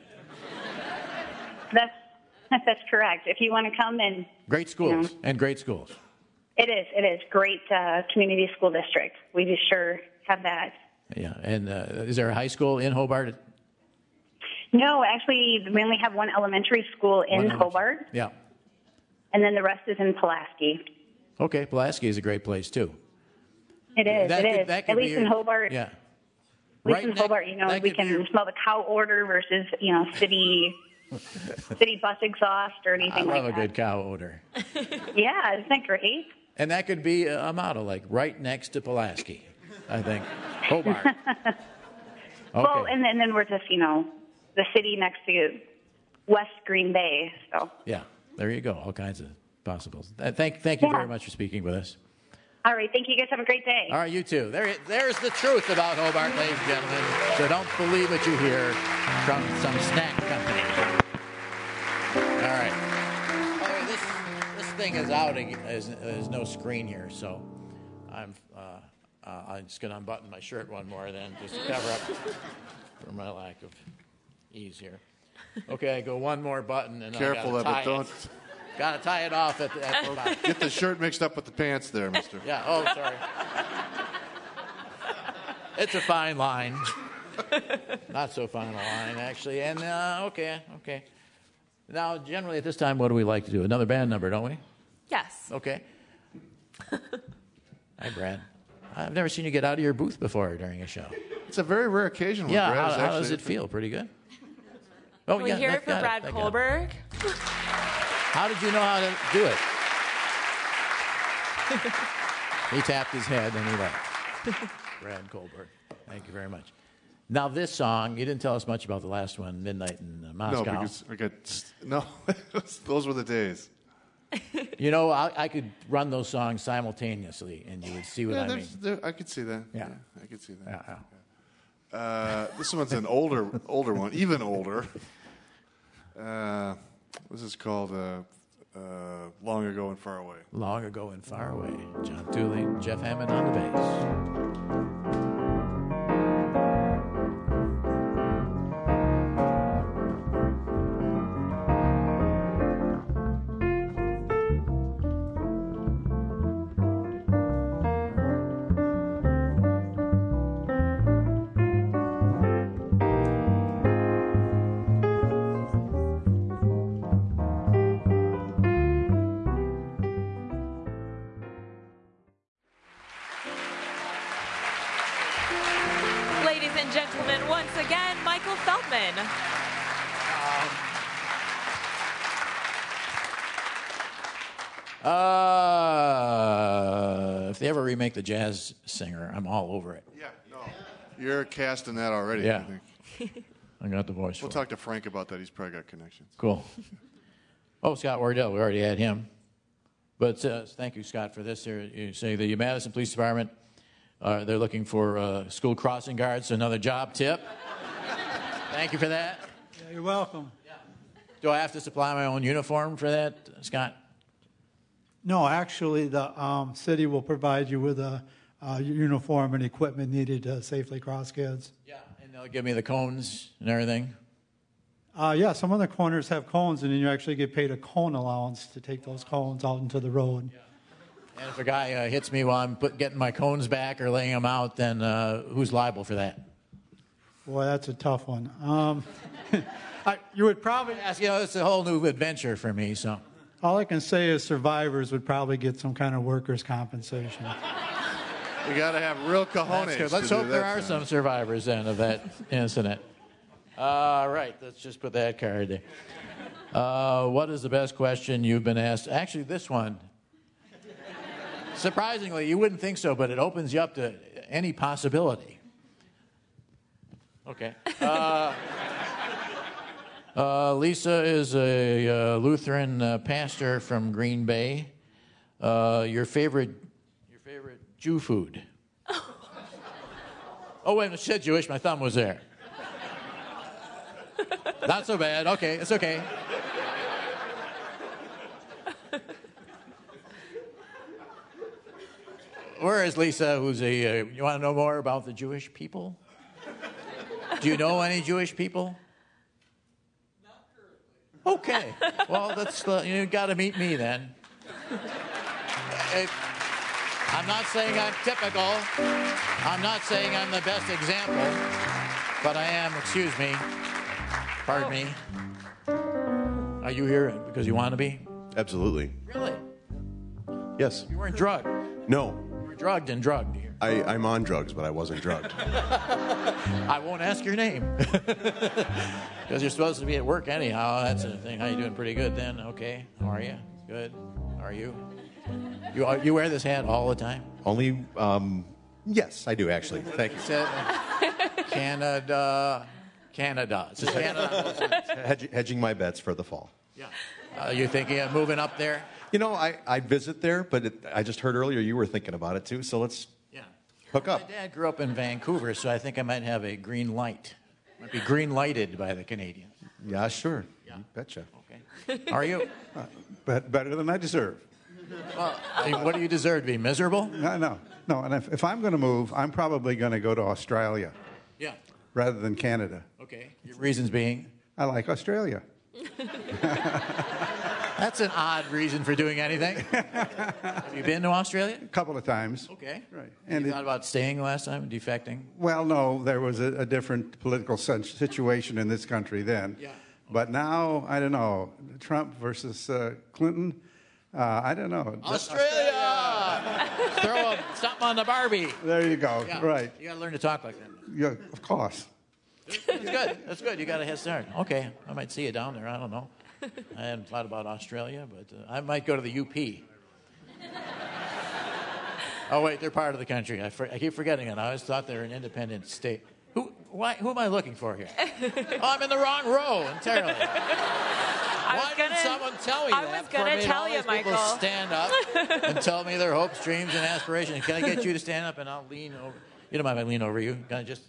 That's that's correct. If you want to come and Great schools and great schools. it is it is great uh, community school district. We just sure have that. Yeah. And uh, is there a high school in Hobart? No, actually, we only have one elementary school in One elementary. Hobart, Yeah. and then the rest is in Pulaski. Okay, Pulaski is a great place too. It is. That it could- is. that could At be least your- in Hobart. Yeah. At least Right in next- Hobart, you know, that we could can be your- smell the cow odor versus, you know, city city bus exhaust or I anything love like a good cow odor. that. Yeah, isn't that great? And that could be a a motto, like right next to Pulaski, I think. Hobart. Okay. Well, and then, and then we're just, you know, the city next to West Green Bay. So, Yeah, there you go. All kinds of possibles. Uh, Thank, thank you Yeah. very much for speaking with us. all right, thank you guys. Have a great day. All right, you too. There, there's the truth about Hobart, ladies and gentlemen. So don't believe what you hear from some snack company. All right. By the way, this this thing is out. ag- There's, there's no screen here, so I'm uh, uh, I'm just gonna unbutton my shirt one more, then just to cover up for my lack of ease here. Okay, I go one more button, and Careful I of gotta it, tie don't. Got to tie it off at the, at the bottom. Get the shirt mixed up with the pants there, mister. Yeah, oh, sorry. It's a fine line. Not so fine a line, actually. And, uh, okay, okay. Now, generally at this time, what do we like to do? Another band number, don't we? Yes. Okay. Hi, Brad. I've never seen you get out of your booth before during a show. It's a very rare occasion when Yeah, Brad how, is how actually does it feel? Pretty good? Oh, Can we yeah, hear that it for got Brad I got Kohlberg? How did you know how to do it? He tapped his head and he left. Brad Kohlberg. Thank you very much. Now, this song, you didn't tell us much about the last one, Midnight in uh, Moscow. No, because I got no. Those were the days. You know, I, I could run those songs simultaneously, and you would see what Yeah, I mean. there's- there- I could see that. Yeah. I could see that. Yeah, yeah. Uh, this one's an older, older one, even older. Uh, this is called uh, uh, "Long Ago and Far Away." Long Ago and Far Away. John Dooley, Jeff Hammond on the bass. once again, Michael Feldman. Uh, if they ever remake The Jazz Singer, I'm all over it. Yeah, no. You're casting that already, Yeah. I think. I got the voice We'll for it. talk to Frank about that. He's probably got connections. Cool. Oh, Scott Wardell, we already had him. But uh, thank you, Scott, for this. Here, you say the Madison Police Department, uh, they're looking for uh, school crossing guards, another job tip. Thank you for that. Yeah, you're welcome. Do I have to supply my own uniform for that, Scott? No, actually, the um, city will provide you with a uh, uniform and equipment needed to safely cross kids. Yeah, and they'll give me the cones and everything. Uh, yeah, some of the corners have cones, and then you actually get paid a cone allowance to take those cones out into the road. And if a guy uh, hits me while I'm put, getting my cones back or laying them out, then uh, who's liable for that? Boy, that's a tough one. Um, I, you would probably ask. You know, it's a whole new adventure for me. So all I can say is survivors would probably get some kind of workers' compensation. We got to have real cojones. That's good. Let's to do hope there that are thing. some survivors then of that incident. All right, let's just put that card there. Uh, what is the best question you've been asked? Actually, this one. Surprisingly, you wouldn't think so, but it opens you up to any possibility. Okay. Uh, uh, Lisa is a uh, Lutheran uh, pastor from Green Bay. Uh, your favorite, your favorite Jew food? Oh wait a minute, she said Jewish. My thumb was there. Not so bad. Okay, it's okay. Where is Lisa, who's a... Uh, you want to know more about the Jewish people? Do you know any Jewish people? Not currently. Okay. Well, that's uh, you got to meet me then. It, I'm not saying I'm typical. I'm not saying I'm the best example. But I am, excuse me. Pardon me. Are you here because you want to be? Absolutely. Really? Yes. You weren't drugged? No. You were drugged and drugged here. I, I'm on drugs, but I wasn't drugged. I won't ask your name. Because you're supposed to be at work anyhow. That's the thing. How you doing? Pretty good then? Okay. How are you? Good. How are you? You, are, you wear this hat all the time? Only, um, yes, I do actually. Thank you. Said, Canada. Canada. It's just Canada. Hedge, hedging my bets for the fall. Yeah. Uh, you thinking of moving up there? You know, I, I'd visit there, but it, I just heard earlier you were thinking about it too, so let's yeah. hook up. My dad grew up in Vancouver, so I think I might have a green light. Might be green lighted by the Canadians. Yeah, sure. Yeah. You betcha. Okay. How are you? Uh, but better than I deserve. Well, I mean, what do you deserve? To be miserable? No, no. No, and if, if I'm going to move, I'm probably going to go to Australia. Yeah. Rather than Canada. Okay. Your reasons being? I like Australia. That's an odd reason for doing anything. Have you been to Australia? A couple of times. Okay. Right. And you it- thought about staying last time, defecting? Well, no, there was a, a different political sen- situation in this country then. Yeah. But now, I don't know, Trump versus uh, Clinton, uh, I don't know. Australia! Throw a, something on the Barbie. There you go. Yeah. Right. You got to learn to talk like that. Yeah, of course. That's good. That's good. You got a head start. Okay. I might see you down there. I don't know. I hadn't thought about Australia, but uh, I might go to the U P. Oh, wait, they're part of the country. I, for, I keep forgetting it. I always thought they were an independent state. Who, why, who am I looking for here? Oh, I'm in the wrong row entirely. Why gonna- didn't someone tell me I that? was gonna before I made tell all you, these people Michael. stand up and tell me their hopes, dreams, and aspirations. Can I get you to stand up and I'll lean over? You don't mind if I lean over you? Can I just...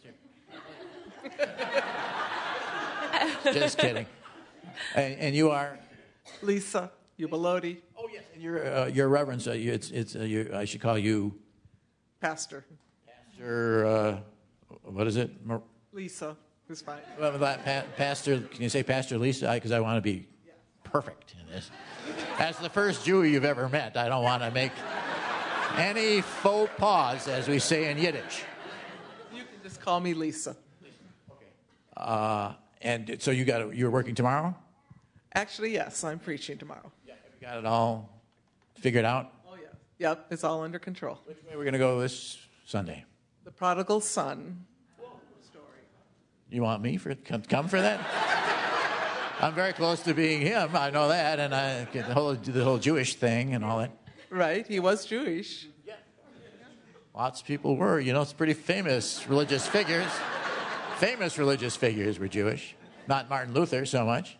Just kidding. And, and you are? Lisa Ubalodi, Oh, yes. And your, uh, your reverence, uh, you, it's, it's, uh, you, I should call you pastor. Pastor, uh, what is it? Mar- Lisa, who's fine. well, that pa- Pastor, can you say Pastor Lisa? Because I, I want to be perfect in this. As the first Jew you've ever met, I don't want to make any faux pas, as we say in Yiddish. You can just call me Lisa. Uh, and so you got you're working tomorrow? Actually, yes, I'm preaching tomorrow. Yeah. Have you got it all figured out? Oh, yeah. Yep, it's all under control. Which way we're going to go this Sunday? The prodigal son story. You want me for come, come for that? I'm very close to being him. I know that, and I the whole the whole Jewish thing and all that. Right, he was Jewish. Lots of people were. You know, it's pretty famous religious figures. Famous religious figures were Jewish. Not Martin Luther so much.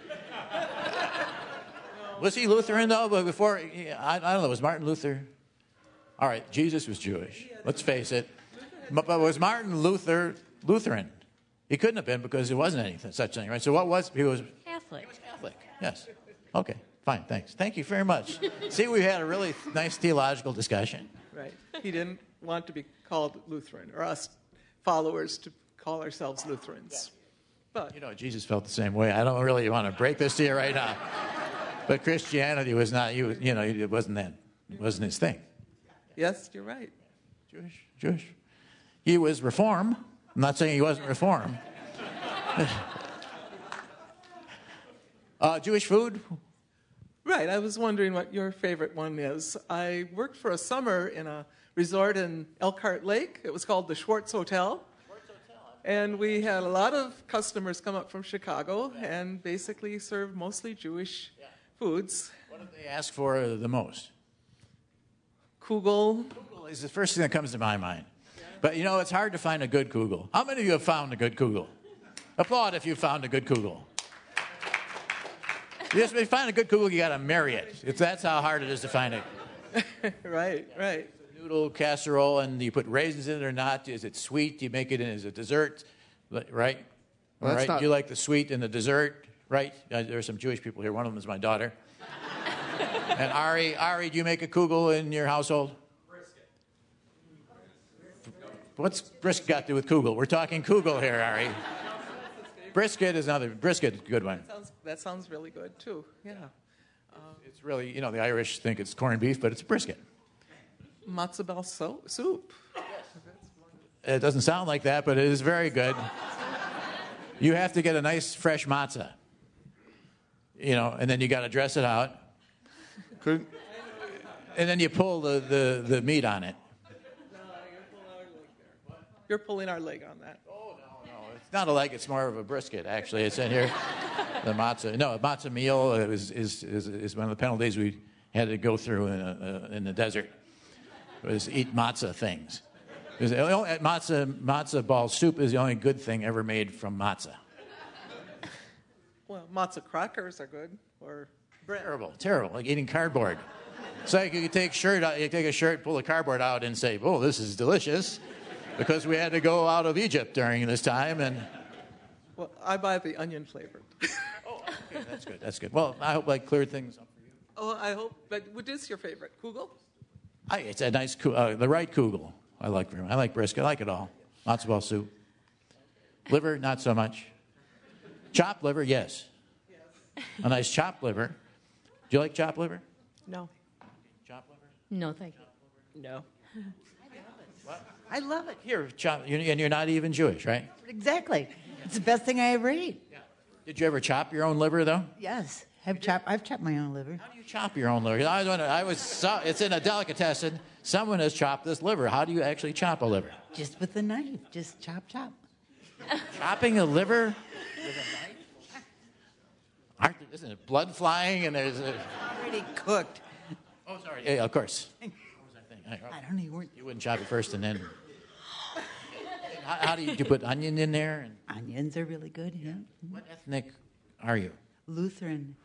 Was he Lutheran, though? But before, I, I don't know, was Martin Luther? All right, Jesus was Jewish. Let's face it. But, but was Martin Luther Lutheran? He couldn't have been because there wasn't anything such thing, right? So what was, he was? Catholic. He was Catholic, yes. Okay, fine, thanks. Thank you very much. See, we had a really nice theological discussion. Right. He didn't want to be called Lutheran, or us followers to call ourselves Lutherans. But you know, Jesus felt the same way. I don't really want to break this to you right now, but Christianity was not. You, you know, it wasn't that. It wasn't his thing. Yes, you're right. Jewish, Jewish. He was Reform. I'm not saying he wasn't Reform. uh, Jewish food. Right. I was wondering what your favorite one is. I worked for a summer in a resort in Elkhart Lake. It was called the Schwartz Hotel. And we had a lot of customers come up from Chicago and basically served mostly Jewish foods. What did they ask for the most? Kugel. Kugel is the first thing that comes to my mind. But, you know, it's hard to find a good kugel. How many of you have found a good kugel? Applaud if you found a good kugel. Just if you find a good kugel, you got to marry it. It's, that's how hard it is to find it. Right, right. Noodle casserole, and you put raisins in it or not? Is it sweet? Do you make it in as a dessert? Right? Well, All right. not... You like the sweet in the dessert, right? Uh, there are some Jewish people here. One of them is my daughter. And Ari, Ari, do you make a kugel in your household? Brisket. What's brisket got to do with kugel? We're talking kugel here, Ari. Brisket is another. Brisket is a good one. That sounds, that sounds really good too. Yeah. Um, it's really, you know, the Irish think it's corned beef, but it's brisket. Matzo ball so- soup. It doesn't sound like that, but it is very good. You have to get a nice fresh matzah, you know, and then you got to dress it out. Could, and then you pull the, the, the meat on it. You're pulling our leg on that. Oh, no, no. It's not a leg. It's more of a brisket, actually. It's in here. The matzah. No, a matzah meal is, is, is, is one of the penalties we had to go through in, a, in the desert. It was eat matzah things. Because matzah, matzah ball soup is the only good thing ever made from matzah. Well, matzah crackers are good. Or bread. Terrible, terrible, like eating cardboard. It's like you take shirt out, you take a shirt, pull the cardboard out, and say, "Oh, this is delicious," because we had to go out of Egypt during this time. And well, I buy the onion flavored. Oh, okay, that's good. That's good. Well, I hope I cleared things up for you. Oh, I hope. But what is your favorite? Kugel? I, it's a nice, uh, the right kugel. I like very much. I like brisket. I like it all. Matzo ball soup. Liver, not so much. Chopped liver, yes. Yes. A nice chopped liver. Do you like chopped liver? No. Chopped liver? No, thank you. No. What? I love it. Here, chop, and you're not even Jewish, right? Exactly. It's the best thing I ever ate. Yeah. Did you ever chop your own liver, though? Yes. I've chopped, I've chopped my own liver. How do you chop your own liver? I was wondering, I was so, it's in a delicatessen. Someone has chopped this liver. How do you actually chop a liver? Just with a knife. Just chop, chop. Chopping a liver with a knife? Aren't there, isn't it blood flying and there's a... Already cooked. Oh, sorry. Yeah, of course. What was I thinking? I don't even... You wouldn't chop it first and then... How, how do you, do you put onion in there? And... Onions are really good, yeah. What ethnic are you? Lutheran.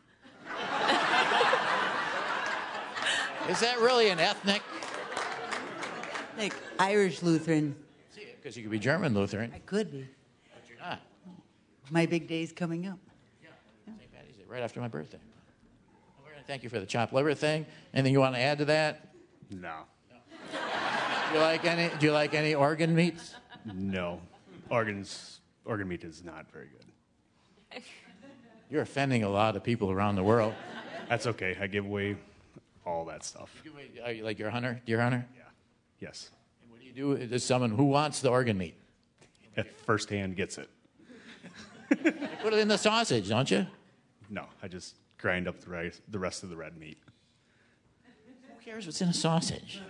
Is that really an ethnic? Like Irish Lutheran. Because you could be German Lutheran. I could be. But you're not. My big day's coming up. Yeah. Saint Patty's Day, right after my birthday. Well, we're going to thank you for the chopped liver thing. Anything you want to add to that? No. no. Do you like any? Do you like any organ meats? No. Organs. Organ meat is not very good. You're offending a lot of people around the world. That's okay. I give away all that stuff. You give away, are you like your hunter, deer hunter? Yeah. Yes. And what do you do to someone who wants the organ meat? At first hand gets it. You put it in the sausage, don't you? No, I just grind up the rice, the rest of the red meat. Who cares what's in a sausage?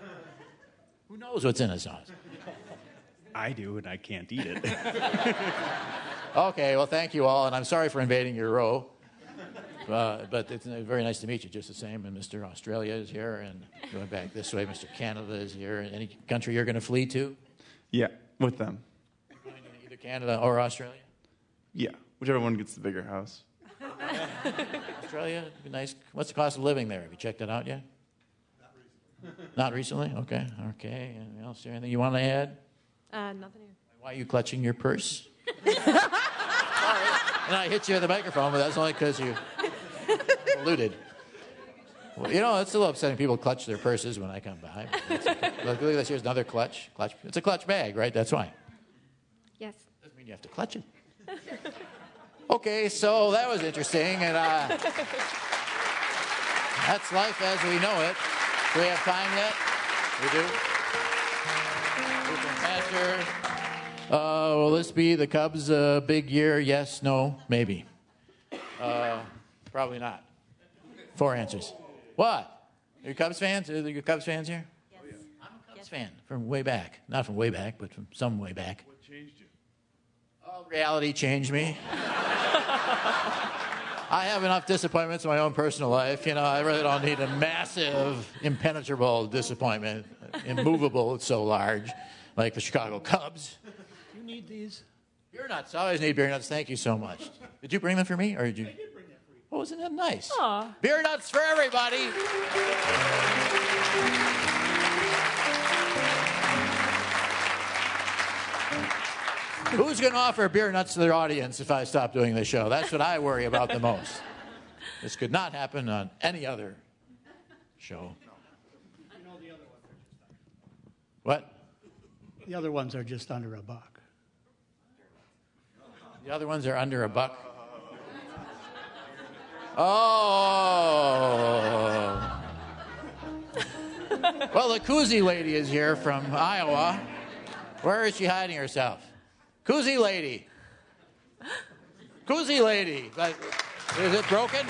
Who knows what's in a sausage? I do, and I can't eat it. Okay, well, thank you all, and I'm sorry for invading your row. Uh, but it's very nice to meet you just the same. And Mister Australia is here, and going back this way, Mister Canada is here. Any country you're going to flee to? Yeah, with them. Either Canada or Australia? Yeah, whichever one gets the bigger house. Australia, be nice. What's the cost of living there? Have you checked it out yet? Not recently. Not recently? Okay. Okay. Anything else? Anything you want to add? Uh, nothing here. Why are you clutching your purse? And I hit you with the microphone, but that's only because you alluded. Well, you know, it's a little upsetting. People clutch their purses when I come by. Look, look at this. Here's another clutch. Clutch. It's a clutch bag, right? That's why. Yes. Doesn't mean you have to clutch it. Okay, so that was interesting, and uh, that's life as we know it. Do we have time yet? We do. Supermaster. Uh, will this be the Cubs' uh, big year? Yes, no, maybe. Uh, probably not. Four answers. What? Are you Cubs fans? Are you Cubs fans here? Yes. I'm a Cubs yes. fan from way back. Not from way back, but from some way back. What changed you? Oh, reality changed me. I have enough disappointments in my own personal life. You know, I really don't need a massive, impenetrable disappointment. Immovable, it's so large, like the Chicago Cubs. You need these? Beer nuts. I always need beer nuts. Thank you so much. Did you bring them for me, or did you? I did bring them for you. Oh, isn't that nice? Aw. Beer nuts for everybody. Who's going to offer beer nuts to their audience if I stop doing the show? That's what I worry about the most. This could not happen on any other show. What? The other ones are just under a buck. The other ones are under a buck. Oh. Well, the koozie lady is here from Iowa. Where is she hiding herself? Koozie lady. Koozie lady. Is it broken?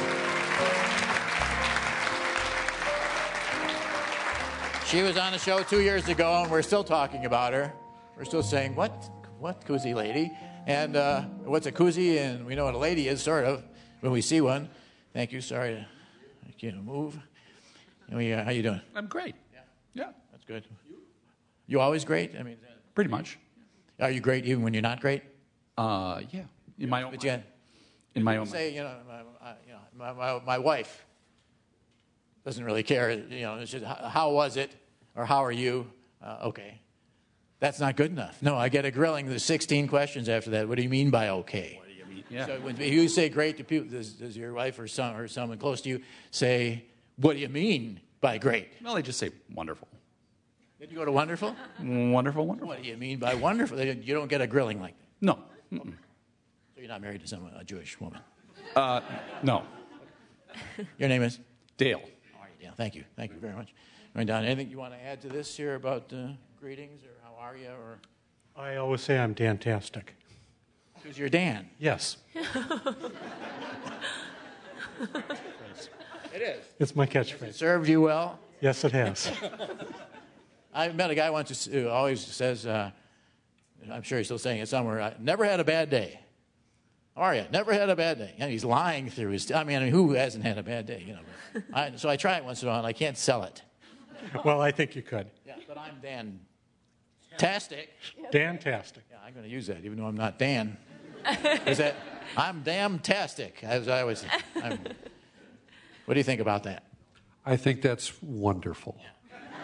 She was on the show two years ago, and we're still talking about her. We're still saying, what? What koozie lady? And uh, what's a koozie? And we know what a lady is, sort of, when we see one. Thank you. Sorry to I can't move. And we, uh, how you doing? I'm great. Yeah. Yeah. That's good. You always great? I mean, pretty much. Are you great even when you're not great? Uh, yeah. In my own. But yeah. In my own. Say, you know, my, uh, you know, my, my, my wife doesn't really care. You know, it's just, how was it, or how are you? Uh, okay, that's not good enough. No, I get a grilling. There's sixteen questions after that. What do you mean by okay? What do you mean? Yeah. So when you say great to people, does, does your wife or some or someone close to you say, what do you mean by great? Well, they just say wonderful. Did you go to wonderful? Wonderful, wonderful. What do you mean by wonderful? You don't get a grilling like that. No. Mm-mm. So you're not married to someone, a Jewish woman? Uh, no. Your name is? Dale. All right, Dale. Thank you. Thank you very much. Going down. Anything you want to add to this here about uh, greetings, or how are you? Or I always say I'm dantastic. Because you're Dan. Yes. It is. It's my Has it catchphrase. served you well? Yes, it has. I met a guy once who always says, uh, I'm sure he's still saying it somewhere, I never had a bad day. How are you? Never had a bad day. And he's lying through his, I mean, I mean who hasn't had a bad day? You know. I, so I try it once in a while, and I can't sell it. Well, I think you could. Yeah, but I'm Dan-tastic. Dan-tastic. Yeah, I'm going to use that, even though I'm not Dan. Is that, I'm damn-tastic, as I always say. I'm, what do you think about that? I think that's wonderful. Yeah.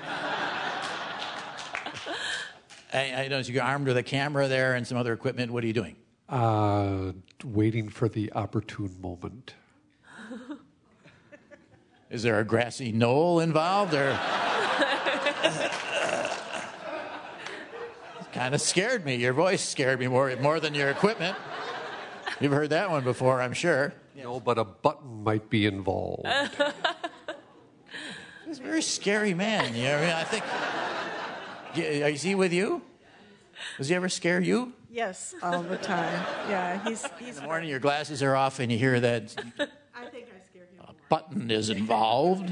I, I notice you're armed with a camera there and some other equipment. What are you doing? Uh, waiting for the opportune moment. Is there a grassy knoll involved, or? Kind of scared me. Your voice scared me more more than your equipment. You've heard that one before, I'm sure. No, but a button might be involved. He's a very scary man. You know, I mean, I think. Is he with you? Does he ever scare you? Yes, all the time. Yeah, he's he's. In the morning, your glasses are off, and you hear that. I think I scared him. A button is involved.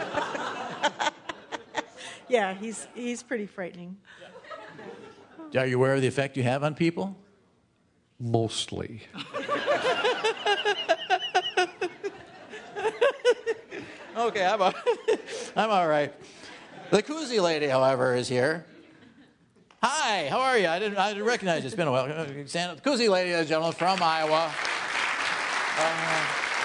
Yeah, he's he's pretty frightening. Are you aware of the effect you have on people? Mostly. Okay, I'm all, I'm all right. The koozie lady, however, is here. Hi, how are you? I didn't, I didn't recognize you. It's been a while. Stand up. The koozie lady, ladies and gentlemen, from Iowa. Uh,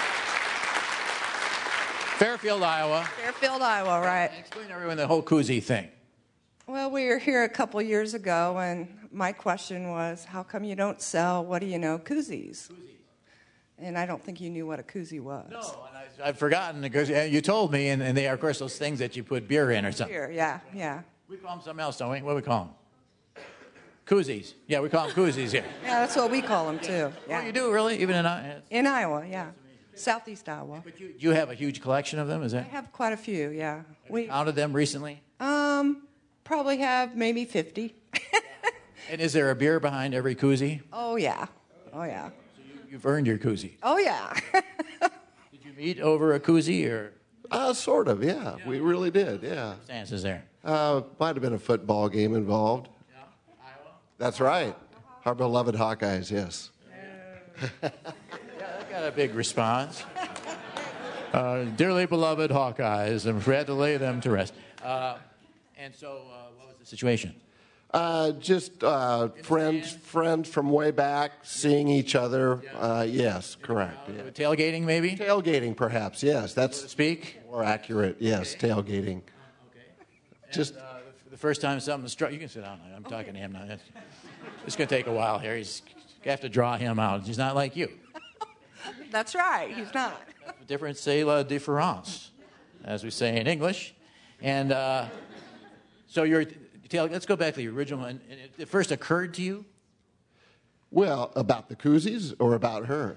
Fairfield, Iowa. Fairfield, Iowa, right. Explain to everyone the whole koozie thing. Well, we were here a couple years ago, and my question was, how come you don't sell, what do you know, koozies? Koozies. And I don't think you knew what a koozie was. No, and I, I've forgotten because you told me, and, and they are, of course, those things that you put beer in or something. Beer, yeah, yeah. We call them something else, don't we? What do we call them? Koozies. Yeah, we call them koozies here. Yeah, that's what we call them, too. Yeah. Oh, you do, really? Even in Iowa? In Iowa, yeah. Southeast Iowa. But you, you have a huge collection of them, is that? I have quite a few, yeah. We counted them recently? Um, probably have maybe fifty. And is there a beer behind every koozie? Oh, yeah. Oh, yeah. So you, you've earned your koozie. Oh, yeah. Did you meet over a koozie, or? Uh, sort of, yeah. We really did, yeah. Stances there. Uh, might have been a football game involved. Yeah, Iowa? That's right. Our beloved Hawkeyes, yes. Yeah, that got a big response. Uh, dearly beloved Hawkeyes, I'm glad to lay them to rest. Uh, and so, uh, what was the situation? Uh, just uh, friends, friends from way back, seeing each other. Uh, yes, correct. Yeah. Tailgating, maybe? Tailgating, perhaps. Yes, that's so to speak. More accurate. Yes, okay. Tailgating. Okay. And, just uh, the first time something struck. You can sit down. I'm okay. talking to him now. It's, it's going to take a while here. He's you have to draw him out. He's not like you. That's right. He's not. Difference, c'est la différence, as we say in English. And uh, so you're. Let's go back to the original. And it first occurred to you? Well, about the koozies or about her?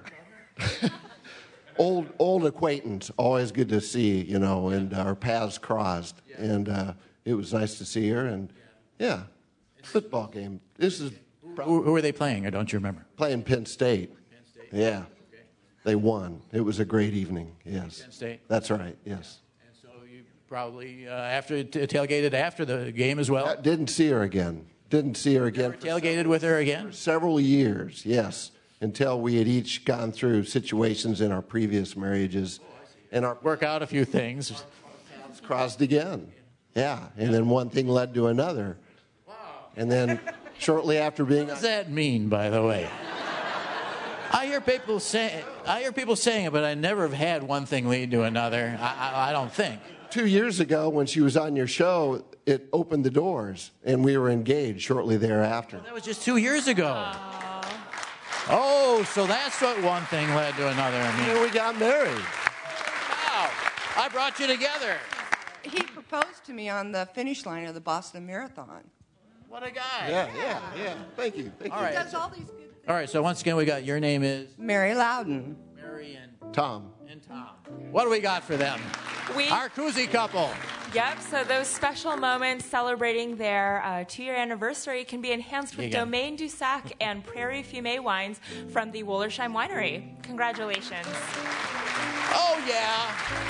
old old acquaintance, always good to see, you know, and our paths crossed. Yeah. And uh, it was nice to see her. And, yeah, football game. This is who, who were they playing, or don't you remember? Playing Penn State. Penn State. Yeah. Okay. They won. It was a great evening, yes. Penn State? That's right, yes. Probably uh, after t- tailgated after the game as well. Uh, didn't see her again. Didn't see her again. Never tailgated with her again? For several years, yes, until we had each gone through situations in our previous marriages, and our work out a few things. Paths crossed again. Yeah, and then one thing led to another, and then shortly after being. What does that mean, by the way? I hear people say, I hear people saying it, but I never have had one thing lead to another. I, I, I don't think. Two years ago, when she was on your show, it opened the doors, and we were engaged shortly thereafter. Well, that was just two years ago. Aww. Oh, so that's what one thing led to another. I mean, and we got married. Wow, I brought you together. He proposed to me on the finish line of the Boston Marathon. What a guy. Yeah, yeah, yeah. Thank you. Thank all you. right. He does all these good things. All right, so once again, we got your name is? Mary Loudon. Mary and? Tom. And Tom. What do we got for them? We, Our koozie couple. Yep, so those special moments celebrating their uh, two-year anniversary can be enhanced with Domaine du Sac and Prairie Fumé wines from the Wollersheim Winery. Congratulations. Oh, yeah.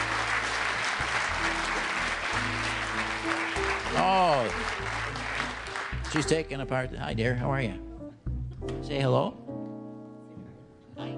Oh. She's taking apart. Hi, dear. How are you? Say hello. Hi.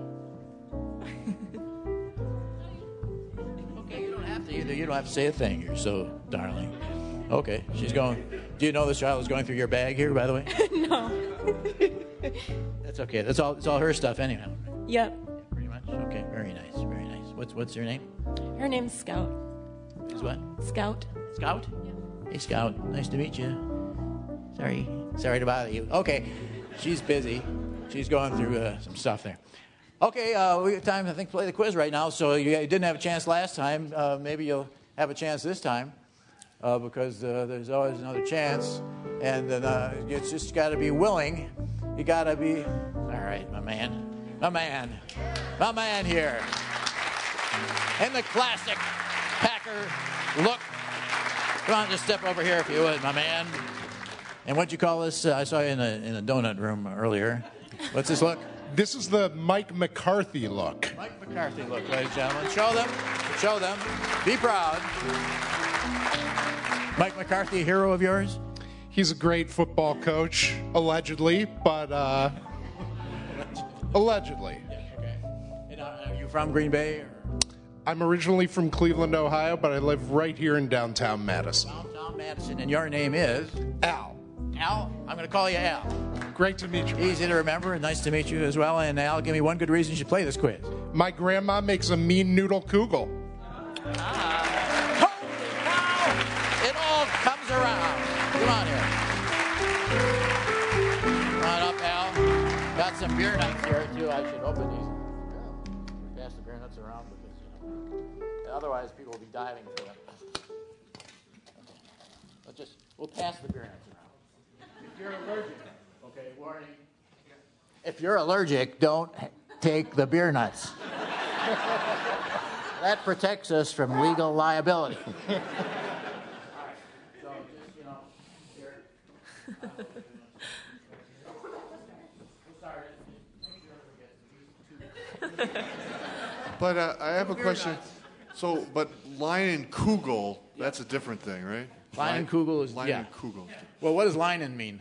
Either you don't have to say a thing. You're so darling. Okay, she's going. Do you know this child is going through your bag here, by the way? No. That's okay. That's all. It's all her stuff, anyhow. Yep. Yeah, pretty much. Okay. Very nice. Very nice. What's What's her name? Her name's Scout. Is what? Scout. Scout. Yeah. Hey, Scout. Nice to meet you. Sorry. Sorry to bother you. Okay. She's busy. She's going through uh, some stuff there. Okay, uh, we got time, I think, to play the quiz right now. So you didn't have a chance last time. Uh, maybe you'll have a chance this time uh, because uh, there's always another chance. And then uh, it's just got to be willing. You got to be, all right, my man, my man, my man here. In the classic Packer look. Come on, just step over here if you would, my man. And what'd you call this? Uh, I saw you in a, in a donut room earlier. What's this look? This is the Mike McCarthy look. Mike McCarthy look, ladies and gentlemen. Show them. Show them. Be proud. Mike McCarthy, a hero of yours? He's a great football coach, allegedly, but uh, Allegedly. Okay. And uh, are you from Green Bay? Or? I'm originally from Cleveland, Ohio, but I live right here in downtown Madison. Downtown Madison, and your name is? Al. Al? I'm going to call you Al. Great to meet you. Easy to remember, and nice to meet you as well. And Al, give me one good reason you should play this quiz. My grandma makes a mean noodle kugel. Ah. Holy cow! It all comes around. Come on here. Come on up, Al. Got some beer nuts here, too. I should open these. Pass the beer nuts around because, you know, otherwise people will be diving for them. Let's just, we'll pass the beer nuts around. If you're allergic, okay, warning. If you're allergic, don't take the beer nuts. That protects us from legal liability. All right. So just, you know, here. But uh, I have a question. So, but Line and Kugel, that's a different thing, right? Line and Kugel is, Line yeah. and Kugel. Well, what does Leinen mean?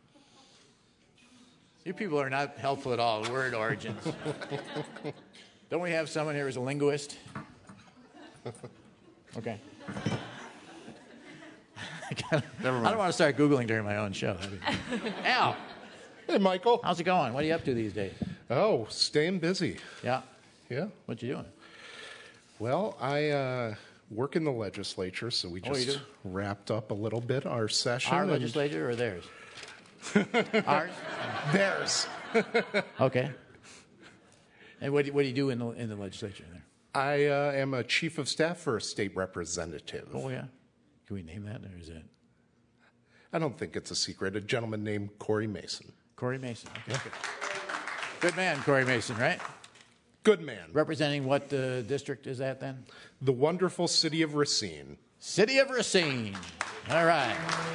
You people are not helpful at all, word origins. Don't we have someone here who's a linguist? Okay. Never mind. I don't want to start Googling during my own show. Al. Hey, Michael. How's it going? What are you up to these days? Oh, staying busy. Yeah. Yeah. What you doing? Well, I uh, work in the legislature, so we Oh, you just do? wrapped up a little bit our session. Our and- legislature or theirs? Ours? Theirs. Okay. And what do, what do you do in the, in the legislature there? I uh, am a chief of staff for a state representative. Oh, yeah. Can we name that, or is it? I don't think it's a secret. A gentleman named Corey Mason. Corey Mason. Okay. Good. Good man, Corey Mason, right? Good man. Representing what uh, district is that then? The wonderful city of Racine. City of Racine. All right.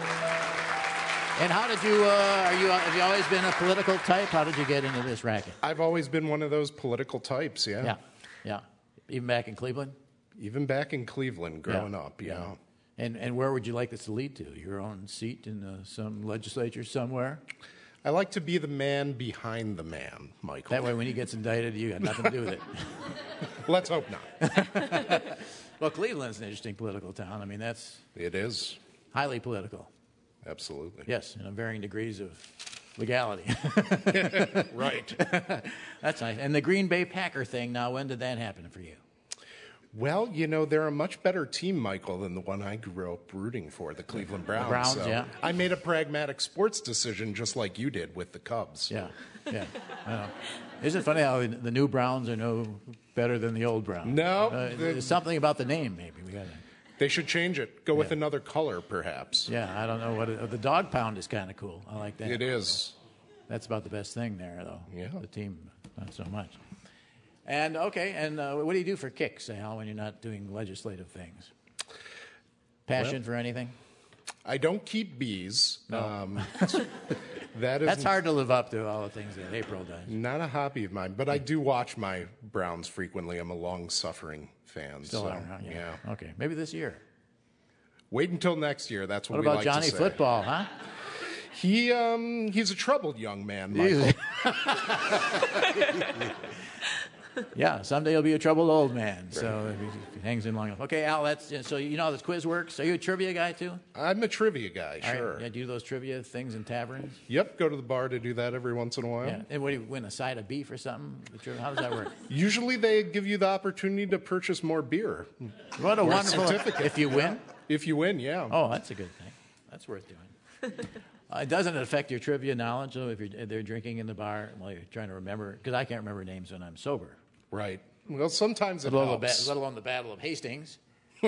And how did you, uh, are you, have you always been a political type? How did you get into this racket? I've always been one of those political types, yeah. Yeah, yeah. Even back in Cleveland? Even back in Cleveland growing Yeah. up, yeah. And and where would you like this to lead to? Your own seat in uh, some legislature somewhere? I like to be the man behind the man, Michael. That way when he gets indicted, you got nothing to do with it. Let's hope not. Well, Cleveland's an interesting political town. I mean, that's... It is. Highly political. Absolutely. Yes, in varying degrees of legality. Right. That's nice. And the Green Bay Packer thing, now, when did that happen for you? Well, you know, they're a much better team, Michael, than the one I grew up rooting for, the Cleveland Browns. Browns, so yeah. I made a pragmatic sports decision just like you did with the Cubs. Yeah, yeah. I know. Isn't it funny how the new Browns are no better than the old Browns? No. Uh, the- there's something about the name, maybe. We gotta, They should change it. Go with Yeah. another color, perhaps. yeah, I don't know what it, the dog pound is kind of cool. I like that. It is. That's about the best thing there, though. Yeah. The team, not so much. And okay, and uh, what do you do for kicks, Al, when you're not doing legislative things? Passion Well, for anything? I don't keep bees. No. Um, that is That's hard to live up to, all the things that April does. Not a hobby of mine, but I do watch my Browns frequently. I'm a long-suffering fan. Still so, are, huh? Yeah. Okay, maybe this year. Wait until next year. That's what, What we about like Johnny to say. Football, huh? He um he's a troubled young man, Michael. Yeah, someday he'll be a troubled old man. So if he, if he hangs in long enough. Okay, Al, that's so you know how this quiz works. Are you a trivia guy too? I'm a trivia guy, All right, sure. Yeah, do you do those trivia things in taverns? Yep, go to the bar to do that every once in a while. Yeah. And what do you win, a side of beef or something? The trivia- How does that work? Usually they give you the opportunity to purchase more beer. What a Or wonderful certificate. if you win. If you win, yeah. Oh, that's a good thing. That's worth doing. Uh, it doesn't affect your trivia knowledge, though, if you're, they're drinking in the bar while you're trying to remember, because I can't remember names when I'm sober. Right. Well, sometimes it let alone, helps. the, let alone the Battle of Hastings.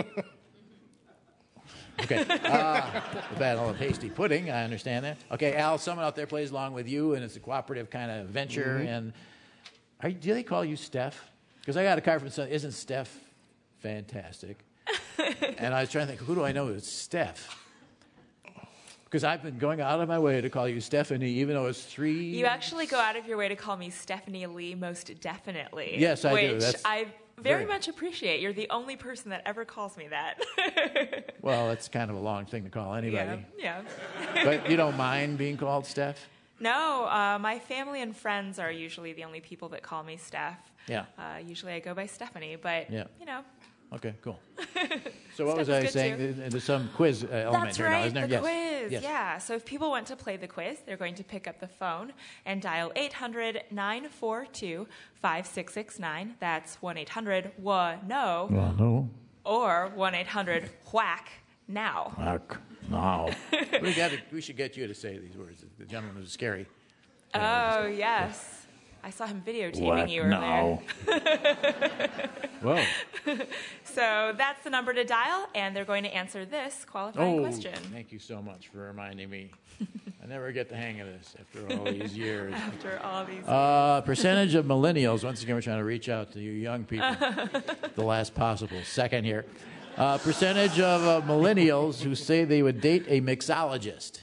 Okay. Uh, the Battle of Hasty Pudding, I understand that. Okay, Al, someone out there plays along with you, and it's a cooperative kind of venture. Mhm. And are, do they call you Steph? Because I got a card from someone, isn't Steph fantastic? And I was trying to think, who do I know who's Steph? Because I've been going out of my way to call you Stephanie, even though it's three. You actually go out of your way to call me Stephanie Lee, most definitely. Yes, I do. Which That's I very, very- much appreciate. You're the only person that ever calls me that. Well, it's kind of a long thing to call anybody. Yeah. yeah. But you don't mind being called Steph? No, uh, my family and friends are usually the only people that call me Steph. Yeah. Uh, usually I go by Stephanie, but, Yeah. you know. Okay, cool. So what was Steph I is good, saying? too. There- There's some quiz uh, element That's here right, now, isn't there? the Yes. quiz. Yes. Yeah, so if people want to play the quiz, they're going to pick up the phone and dial eight hundred, nine four two, five six six nine. That's one eight hundred, W A N O. Well, no. Or one eight hundred, whack, now. Mark, no. we, got to, we should get you to say these words. The gentleman was scary. Oh, yes. I saw him videotaping What you now? earlier. Whoa. So that's the number to dial, and they're going to answer this qualifying Oh, question. thank you so much for reminding me. I never get the hang of this after all these years. After all these years. Uh, percentage of millennials, once again, we're trying to reach out to you young people. The last possible second here. Uh, percentage of uh, millennials who say they would date a mixologist.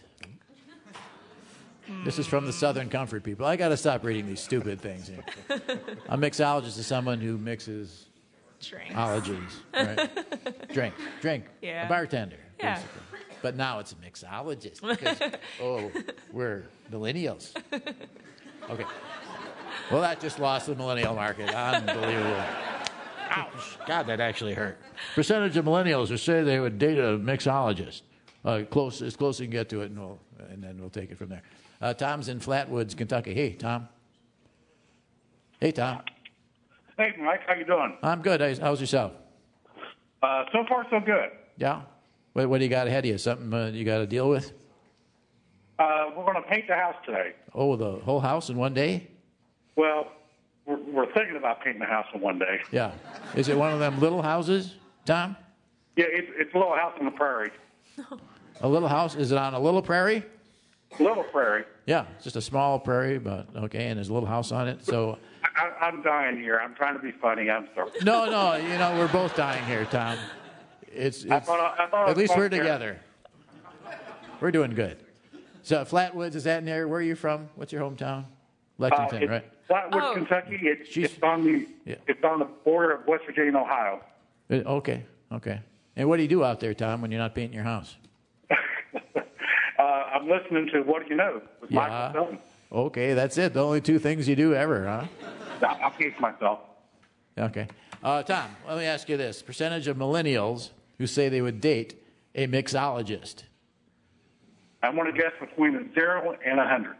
This is from the Southern Comfort people. I got to stop reading these stupid things here. A mixologist is someone who mixes Drinks. ologies. Right? drink, drink. Yeah. A bartender. Yeah. Basically. But now it's a mixologist because, oh, we're millennials. Okay. Well, that just lost the millennial market. Unbelievable. Ouch. God, that actually hurt. Percentage of millennials who say they would date a mixologist. Uh, close, as close as you can get to it, and, we'll, and then we'll take it from there. Uh, Tom's in Flatwoods, Kentucky. Hey, Tom. Hey, Tom. Hey, Mike, how you doing? I'm good. How's how's yourself? Uh, so far, so good. Yeah? What, what do you got ahead of you? Something uh, you got to deal with? Uh, we're going to paint the house today. Oh, the whole house in one day? Well, we're, we're thinking about painting the house in one day. Yeah. Is it one of them little houses, Tom? Yeah, it's, it's a little house on the prairie. A little house? Is it on a little prairie? Little prairie. Yeah, it's just a small prairie, but okay, and there's a little house on it. So, I, I'm dying here. I'm trying to be funny. I'm sorry. no, no, you know, we're both dying here, Tom. It's, it's I thought, I thought I at was least we're both here. together. We're doing good. So, Flatwoods, is that in there? Where are you from? What's your hometown? Lexington, uh, it's right? Flatwood, Oh. Kentucky. It's, She's- it's on the Yeah. it's on the border of West Virginia and Ohio. Uh, Okay, okay. And what do you do out there, Tom, when you're not painting your house? Uh, I'm listening to What Do You Know with Yeah. Michael Felton. Okay, that's it. The only two things you do ever, huh? I'll pace myself. Okay. Uh, Tom, let me ask you this. Percentage of millennials who say they would date a mixologist. I want to guess between a zero and a hundred.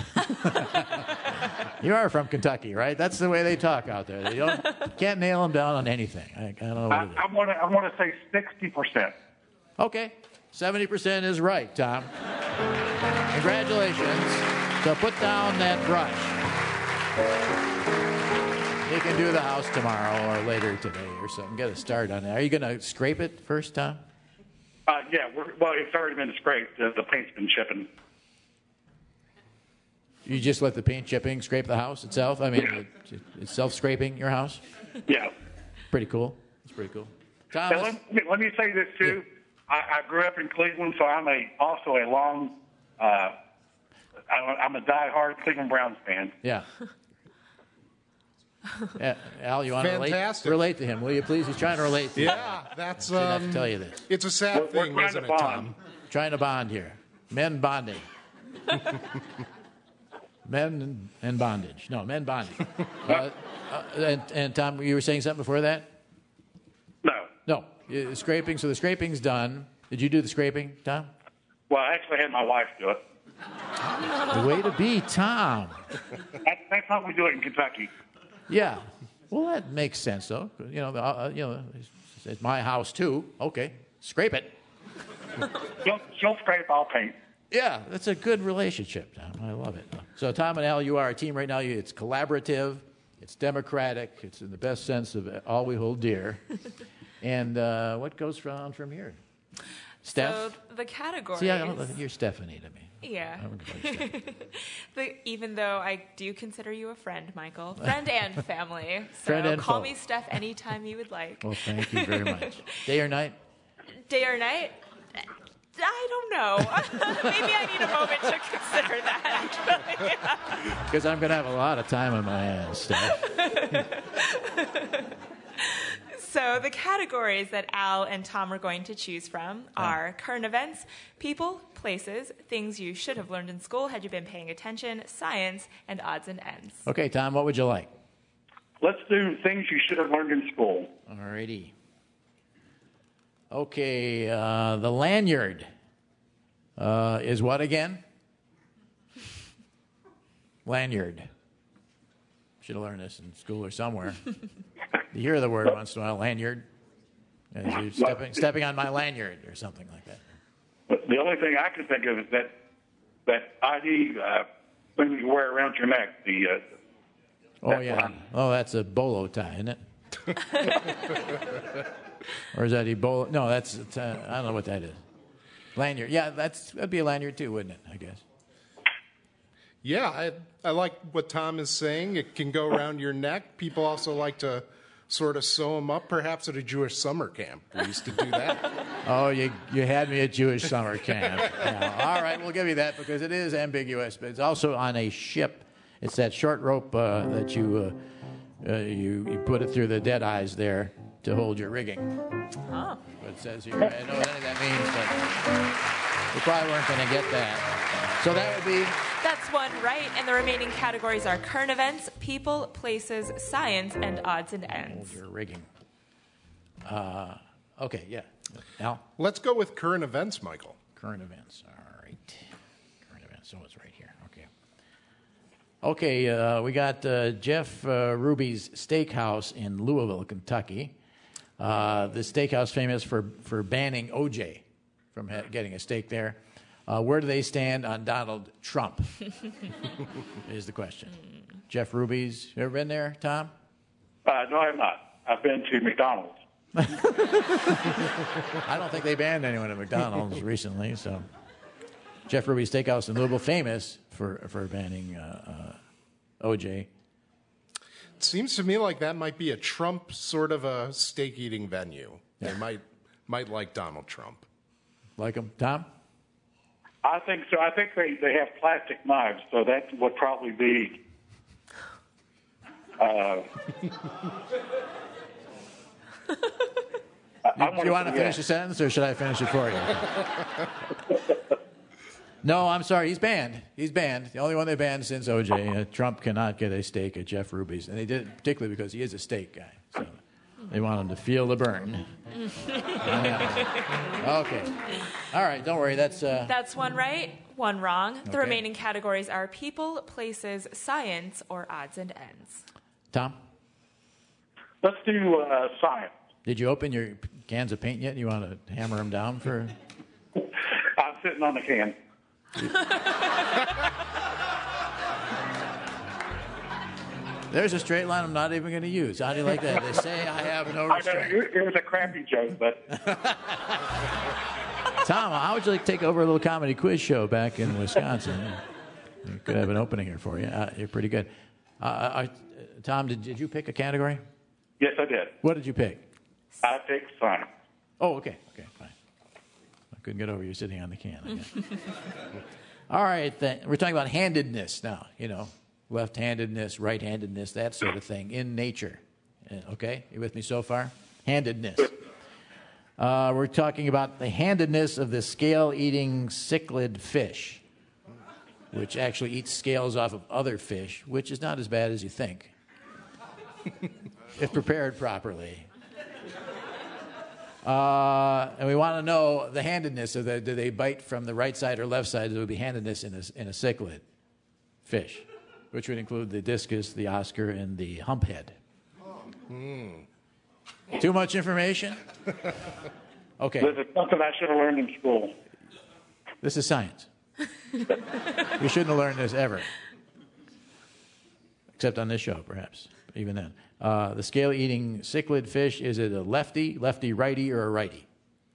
You are from Kentucky, right? That's the way they talk out there. They don't, can't nail them down on anything. I, I don't know what I, it is. I want to I want to say sixty percent. Okay. seventy percent is right, Tom. Congratulations. So put down that brush. You can do the house tomorrow or later today or something. Get a start on it. Are you going to scrape it first, Tom? Uh, yeah, we're, well, it's already been scraped. The, the paint's been chipping. You just let the paint chipping scrape the house itself? I mean, it, it's self-scraping your house? Yeah. Pretty cool. It's pretty cool. Now, Thomas? let, me, let me say this too. I, I grew up in Cleveland, so I'm a also a long. Uh, I, I'm a diehard Cleveland Browns fan. Yeah. Uh, Al, you want to relate? Fantastic. Relate to him, will you please? He's trying to relate to you. Yeah, that's. Didn't have to Um, tell you this. It's a sad We're- we're thing, trying isn't to it, bond. Tom? Trying to bond here. Men bonding. Men and, and bondage. No, men bonding. Uh, uh, and, and Tom, you were saying something before that? No. No. Uh, scraping. So the scraping's done. Did you do the scraping, Tom? Well, I actually had my wife do it. The way to be, Tom. That, that's how we do it in Kentucky. Yeah. Well, that makes sense, though. You know, the, uh, you know, it's, it's my house too. Okay, scrape it. She'll, she'll scrape, I'll paint. Yeah, that's a good relationship, Tom. I love it. So, Tom and Al, you are a team right now. You, it's collaborative, it's democratic, it's in the best sense of all we hold dear. And uh, what goes on from here? Steph? So the categories. See, I don't, you're Stephanie to me. Yeah. I'm gonna call you Stephanie. the, even though I do consider you a friend, Michael, friend and family. So Friend and call foe. me Steph anytime you would like. Well, thank you very much. Day or night? Day or night? I don't know. Maybe I need a moment to consider that. Because I'm going to have a lot of time on my hands, Steph. So the categories that Al and Tom are going to choose from are current events, people, places, things you should have learned in school had you been paying attention, science, and odds and ends. Okay, Tom, what would you like? Let's do things you should have learned in school. All righty. Okay, uh, the lanyard uh, is what again? Lanyard. Should have learned this in school or somewhere. You hear the word once in a while, lanyard. As you stepping, stepping on my lanyard or something like that. But the only thing I can think of is that that I D uh, thing you wear around your neck. The uh, Oh, yeah. Oh, that's a bolo tie, isn't it? Or is that Ebola? No, that's, uh, I don't know what that is. Lanyard. Yeah, that's, that'd be a lanyard too, wouldn't it, I guess? Yeah, I, I like what Tom is saying. It can go around your neck. People also like to sort of sew them up, perhaps at a Jewish summer camp. We used to do that. Oh, you you had me at Jewish summer camp. Yeah. All right, we'll give you that because it is ambiguous, but it's also on a ship. It's that short rope uh, that you, uh, uh, you you put it through the dead eyes there to hold your rigging. Huh. What it says here. I don't know what any of that means, but we probably weren't going to get that. So that would be... That's one right, and the remaining categories are current events, people, places, science, and odds and ends. Hold your rigging. Uh, okay, yeah. Al? Let's go with current events, Michael. Current events. All right. Current events. So it's right here. Okay. Okay, uh, we got uh, Jeff uh, Ruby's Steakhouse in Louisville, Kentucky. Uh, the steakhouse famous for, for banning O J from ha- getting a steak there. Uh, where do they stand on Donald Trump? Is the question. Jeff Ruby's. You ever been there, Tom? Uh, no, I have not. I've been to McDonald's. I don't think they banned anyone at McDonald's recently. So, Jeff Ruby's Steakhouse in Louisville, famous for for banning uh, uh, O J. It seems to me like that might be a Trump sort of a steak-eating venue. They might might like Donald Trump. Like him, Tom? I think so. I think they, they have plastic knives, so that would probably be. Uh, Do you want to finish the sentence, or should I finish it for you? No, I'm sorry. He's banned. He's banned. The only one they banned since O J. Uh, Trump cannot get a steak at Jeff Ruby's, and they did it particularly because he is a steak guy. So they want him to feel the burn. Okay. All right. Don't worry. That's. Uh... That's one right, one wrong. The Okay. remaining categories are people, places, science, or odds and ends. Tom, let's do uh, science. did you open your cans of paint yet? You want to hammer them down for? I'm sitting on the can. There's a straight line I'm not even going to use. How do you like that? They say I have no I know, restraint. it, it was a crappy joke, but Tom, how would you like to take over a little comedy quiz show back in Wisconsin? We could have an opening here for you. Uh, you're pretty good. Uh, uh, Tom, did, did you pick a category? yes, I did. What did you pick? I picked science. Oh, okay. Okay, fine. I couldn't get over you sitting on the can, I guess. All right, then. We're talking about handedness now, you know, left-handedness, right-handedness, that sort of thing in nature. Uh, Okay? You with me so far? Handedness. Uh, we're talking about the handedness of the scale-eating cichlid fish, which actually eats scales off of other fish, which is not as bad as you think, if prepared properly. Uh, and we want to know the handedness of the, do they bite from the right side or left side? There would be handedness in a, in a cichlid fish, which would include the discus, the Oscar, and the humphead. Mm. Too much information? Okay. This is something I should have learned in school. This is science. You shouldn't have learned this ever. Except on this show, perhaps. Even then. Uh, the scale-eating cichlid fish, is it a lefty, lefty-righty, or a righty?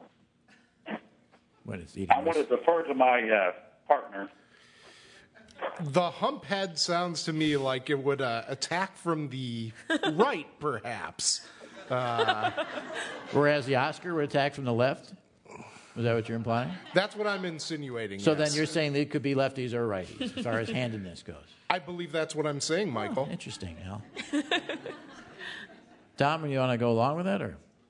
When it's eating I want to defer to my uh, partner. The hump head sounds to me like it would uh, attack from the right, perhaps. Uh, Whereas the Oscar would attack from the left? Is that what you're implying? that's what I'm insinuating. So yes. then you're saying they could be lefties or righties, as far as handedness goes. I believe that's what I'm saying, Michael. Oh, interesting, Al. Tom, you want to go along with that, or?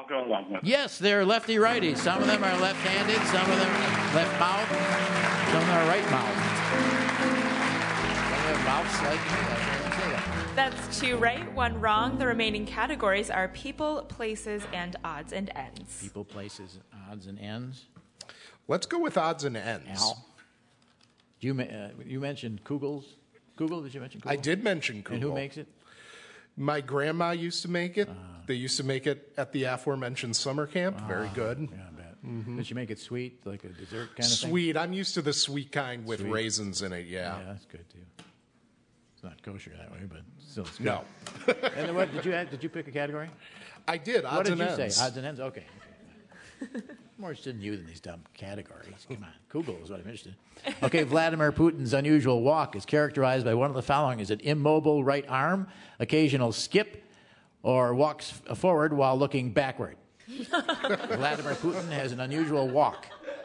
go along with it. Yes, they're lefty-righty. Some of them are left-handed. Some of them are left mouth. Some of them are right mouth. Some of them have mouths like me. I can't even say that. That's two right, one wrong. The remaining categories are people, places, and odds and ends. People, places, odds, and ends. Let's go with odds and ends. Al, you ma- uh, you mentioned Kugels. Kugel? Did you mention Kugel? I did mention Kugel. And who makes it? My grandma used to make it. Uh, they used to make it at the aforementioned summer camp. Uh, Very good. Yeah, I bet. Mm-hmm. Did she make it sweet, like a dessert kind of thing? Sweet. I'm used to the sweet kind with Sweet. raisins in it, yeah. Yeah, that's good, too. It's not kosher that way, but still it's good. No. And then what, did you add, did you pick a category? I did, odds What did and you ends. say? Odds and ends? Okay. okay. I'm more interested in you than these dumb categories. Come on. Google is what I'm interested in. Okay, Vladimir Putin's unusual walk is characterized by one of the following. Is it immobile right arm, occasional skip, or walks forward while looking backward? Vladimir Putin has an unusual walk.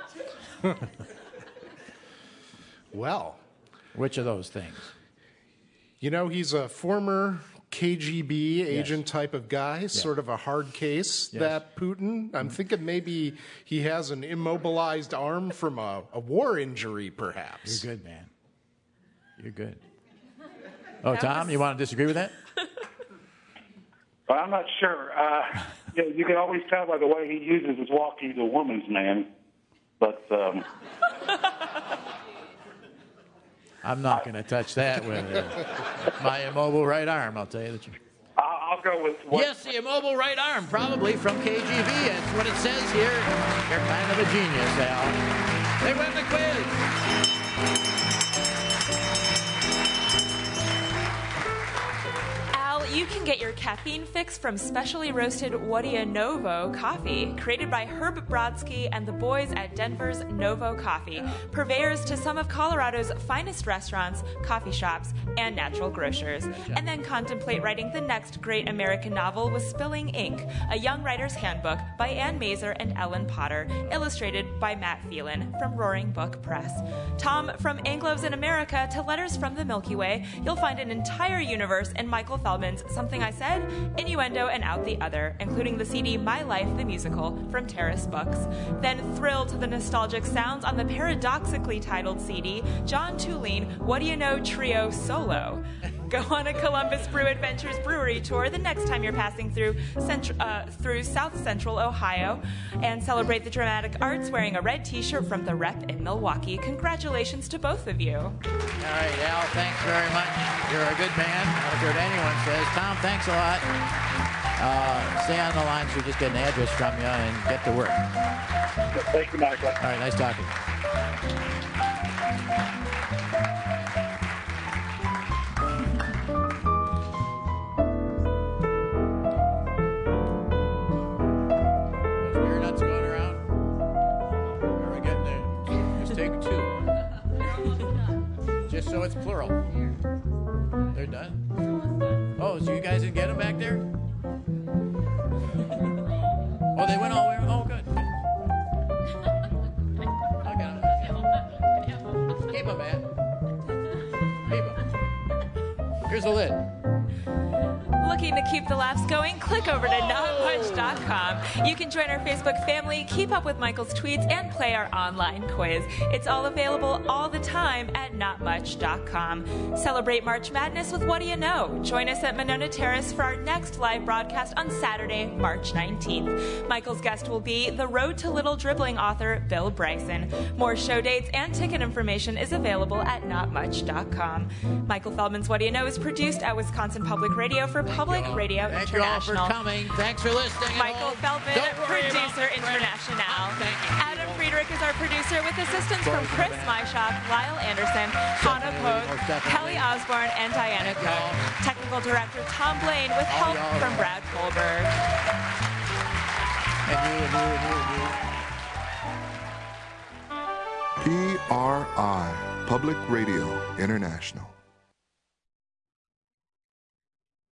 Well. Which of those things? You know, he's a former K G B agent Yes. type of guy, Yes. sort of a hard case, Yes. that Putin. I'm thinking maybe he has an immobilized arm from a, a war injury, perhaps. You're good, man. You're good. Oh, Tom, you want to disagree with that? Well, I'm not sure. Uh, you know, you can always tell by the way he uses his walk he's a woman's man. But um, I'm not going to touch that with uh, my immobile right arm, I'll tell you the truth. I'll, I'll go with what, Yes, the immobile right arm, probably from K G B. That's what it says here. You're kind of a genius, Al. They win the quiz. Al, you can get your caffeine fix from specially roasted Wadia Novo coffee, created by Herb Brodsky and the boys at Denver's Novo Coffee, purveyors to some of Colorado's finest restaurants, coffee shops, and natural grocers. And then contemplate writing the next great American novel with Spilling Ink, a young writer's handbook by Ann Mazer and Ellen Potter, illustrated by Matt Phelan from Roaring Book Press. Tom, from Anglos in America to Letters from the Milky Way, you'll find an entire universe in Michael Feldman's Something I Said, Innuendo, and Out the Other, including the C D My Life, the Musical from Terrace Books. Then thrill to the nostalgic sounds on the paradoxically titled C D, John Tulane, What Do You Know Trio Solo. Go on a Columbus Brew Adventures brewery tour the next time you're passing through central, uh, through South Central Ohio, and celebrate the dramatic arts wearing a red T-shirt from the Rep in Milwaukee. Congratulations to both of you. All right, Al, thanks very much. You're a good man. I don't care what anyone says. Tom, thanks a lot. Uh, stay on the line so we just get an address from you and get to work. Thank you, Michael. All right, nice talking. Beer nuts going around? Are we getting there? Just take two. Just so it's plural. They're done? Oh, so you guys didn't get them back there? Oh, they went all the way. Oh, good. I got them. Keep them, man. Keep them. Here's the lid. Looking to keep the laughs going? Click over to not much dot com. You can join our Facebook family, keep up with Michael's tweets, and play our online quiz. It's all available all the time at not much dot com. Celebrate March Madness with What Do You Know? Join us at Monona Terrace for our next live broadcast on Saturday, March nineteenth. Michael's guest will be the Road to Little Dribbling author, Bill Bryson. More show dates and ticket information is available at not much dot com. Michael Feldman's What Do You Know is produced at Wisconsin Public Radio for Public Radio Thank International. you all for coming. Thanks for listening. Michael Feldman, Don't worry producer about international. Thank you. Adam Friedrich is our producer with assistance from Chris Myshop, Lyle Anderson, Hannah Pogue, Kelly Osborne, and Diana Cook. Technical director Tom Blaine with help from Brad Kohlberg. And you, and you, and you, and you. P R I, Public Radio International.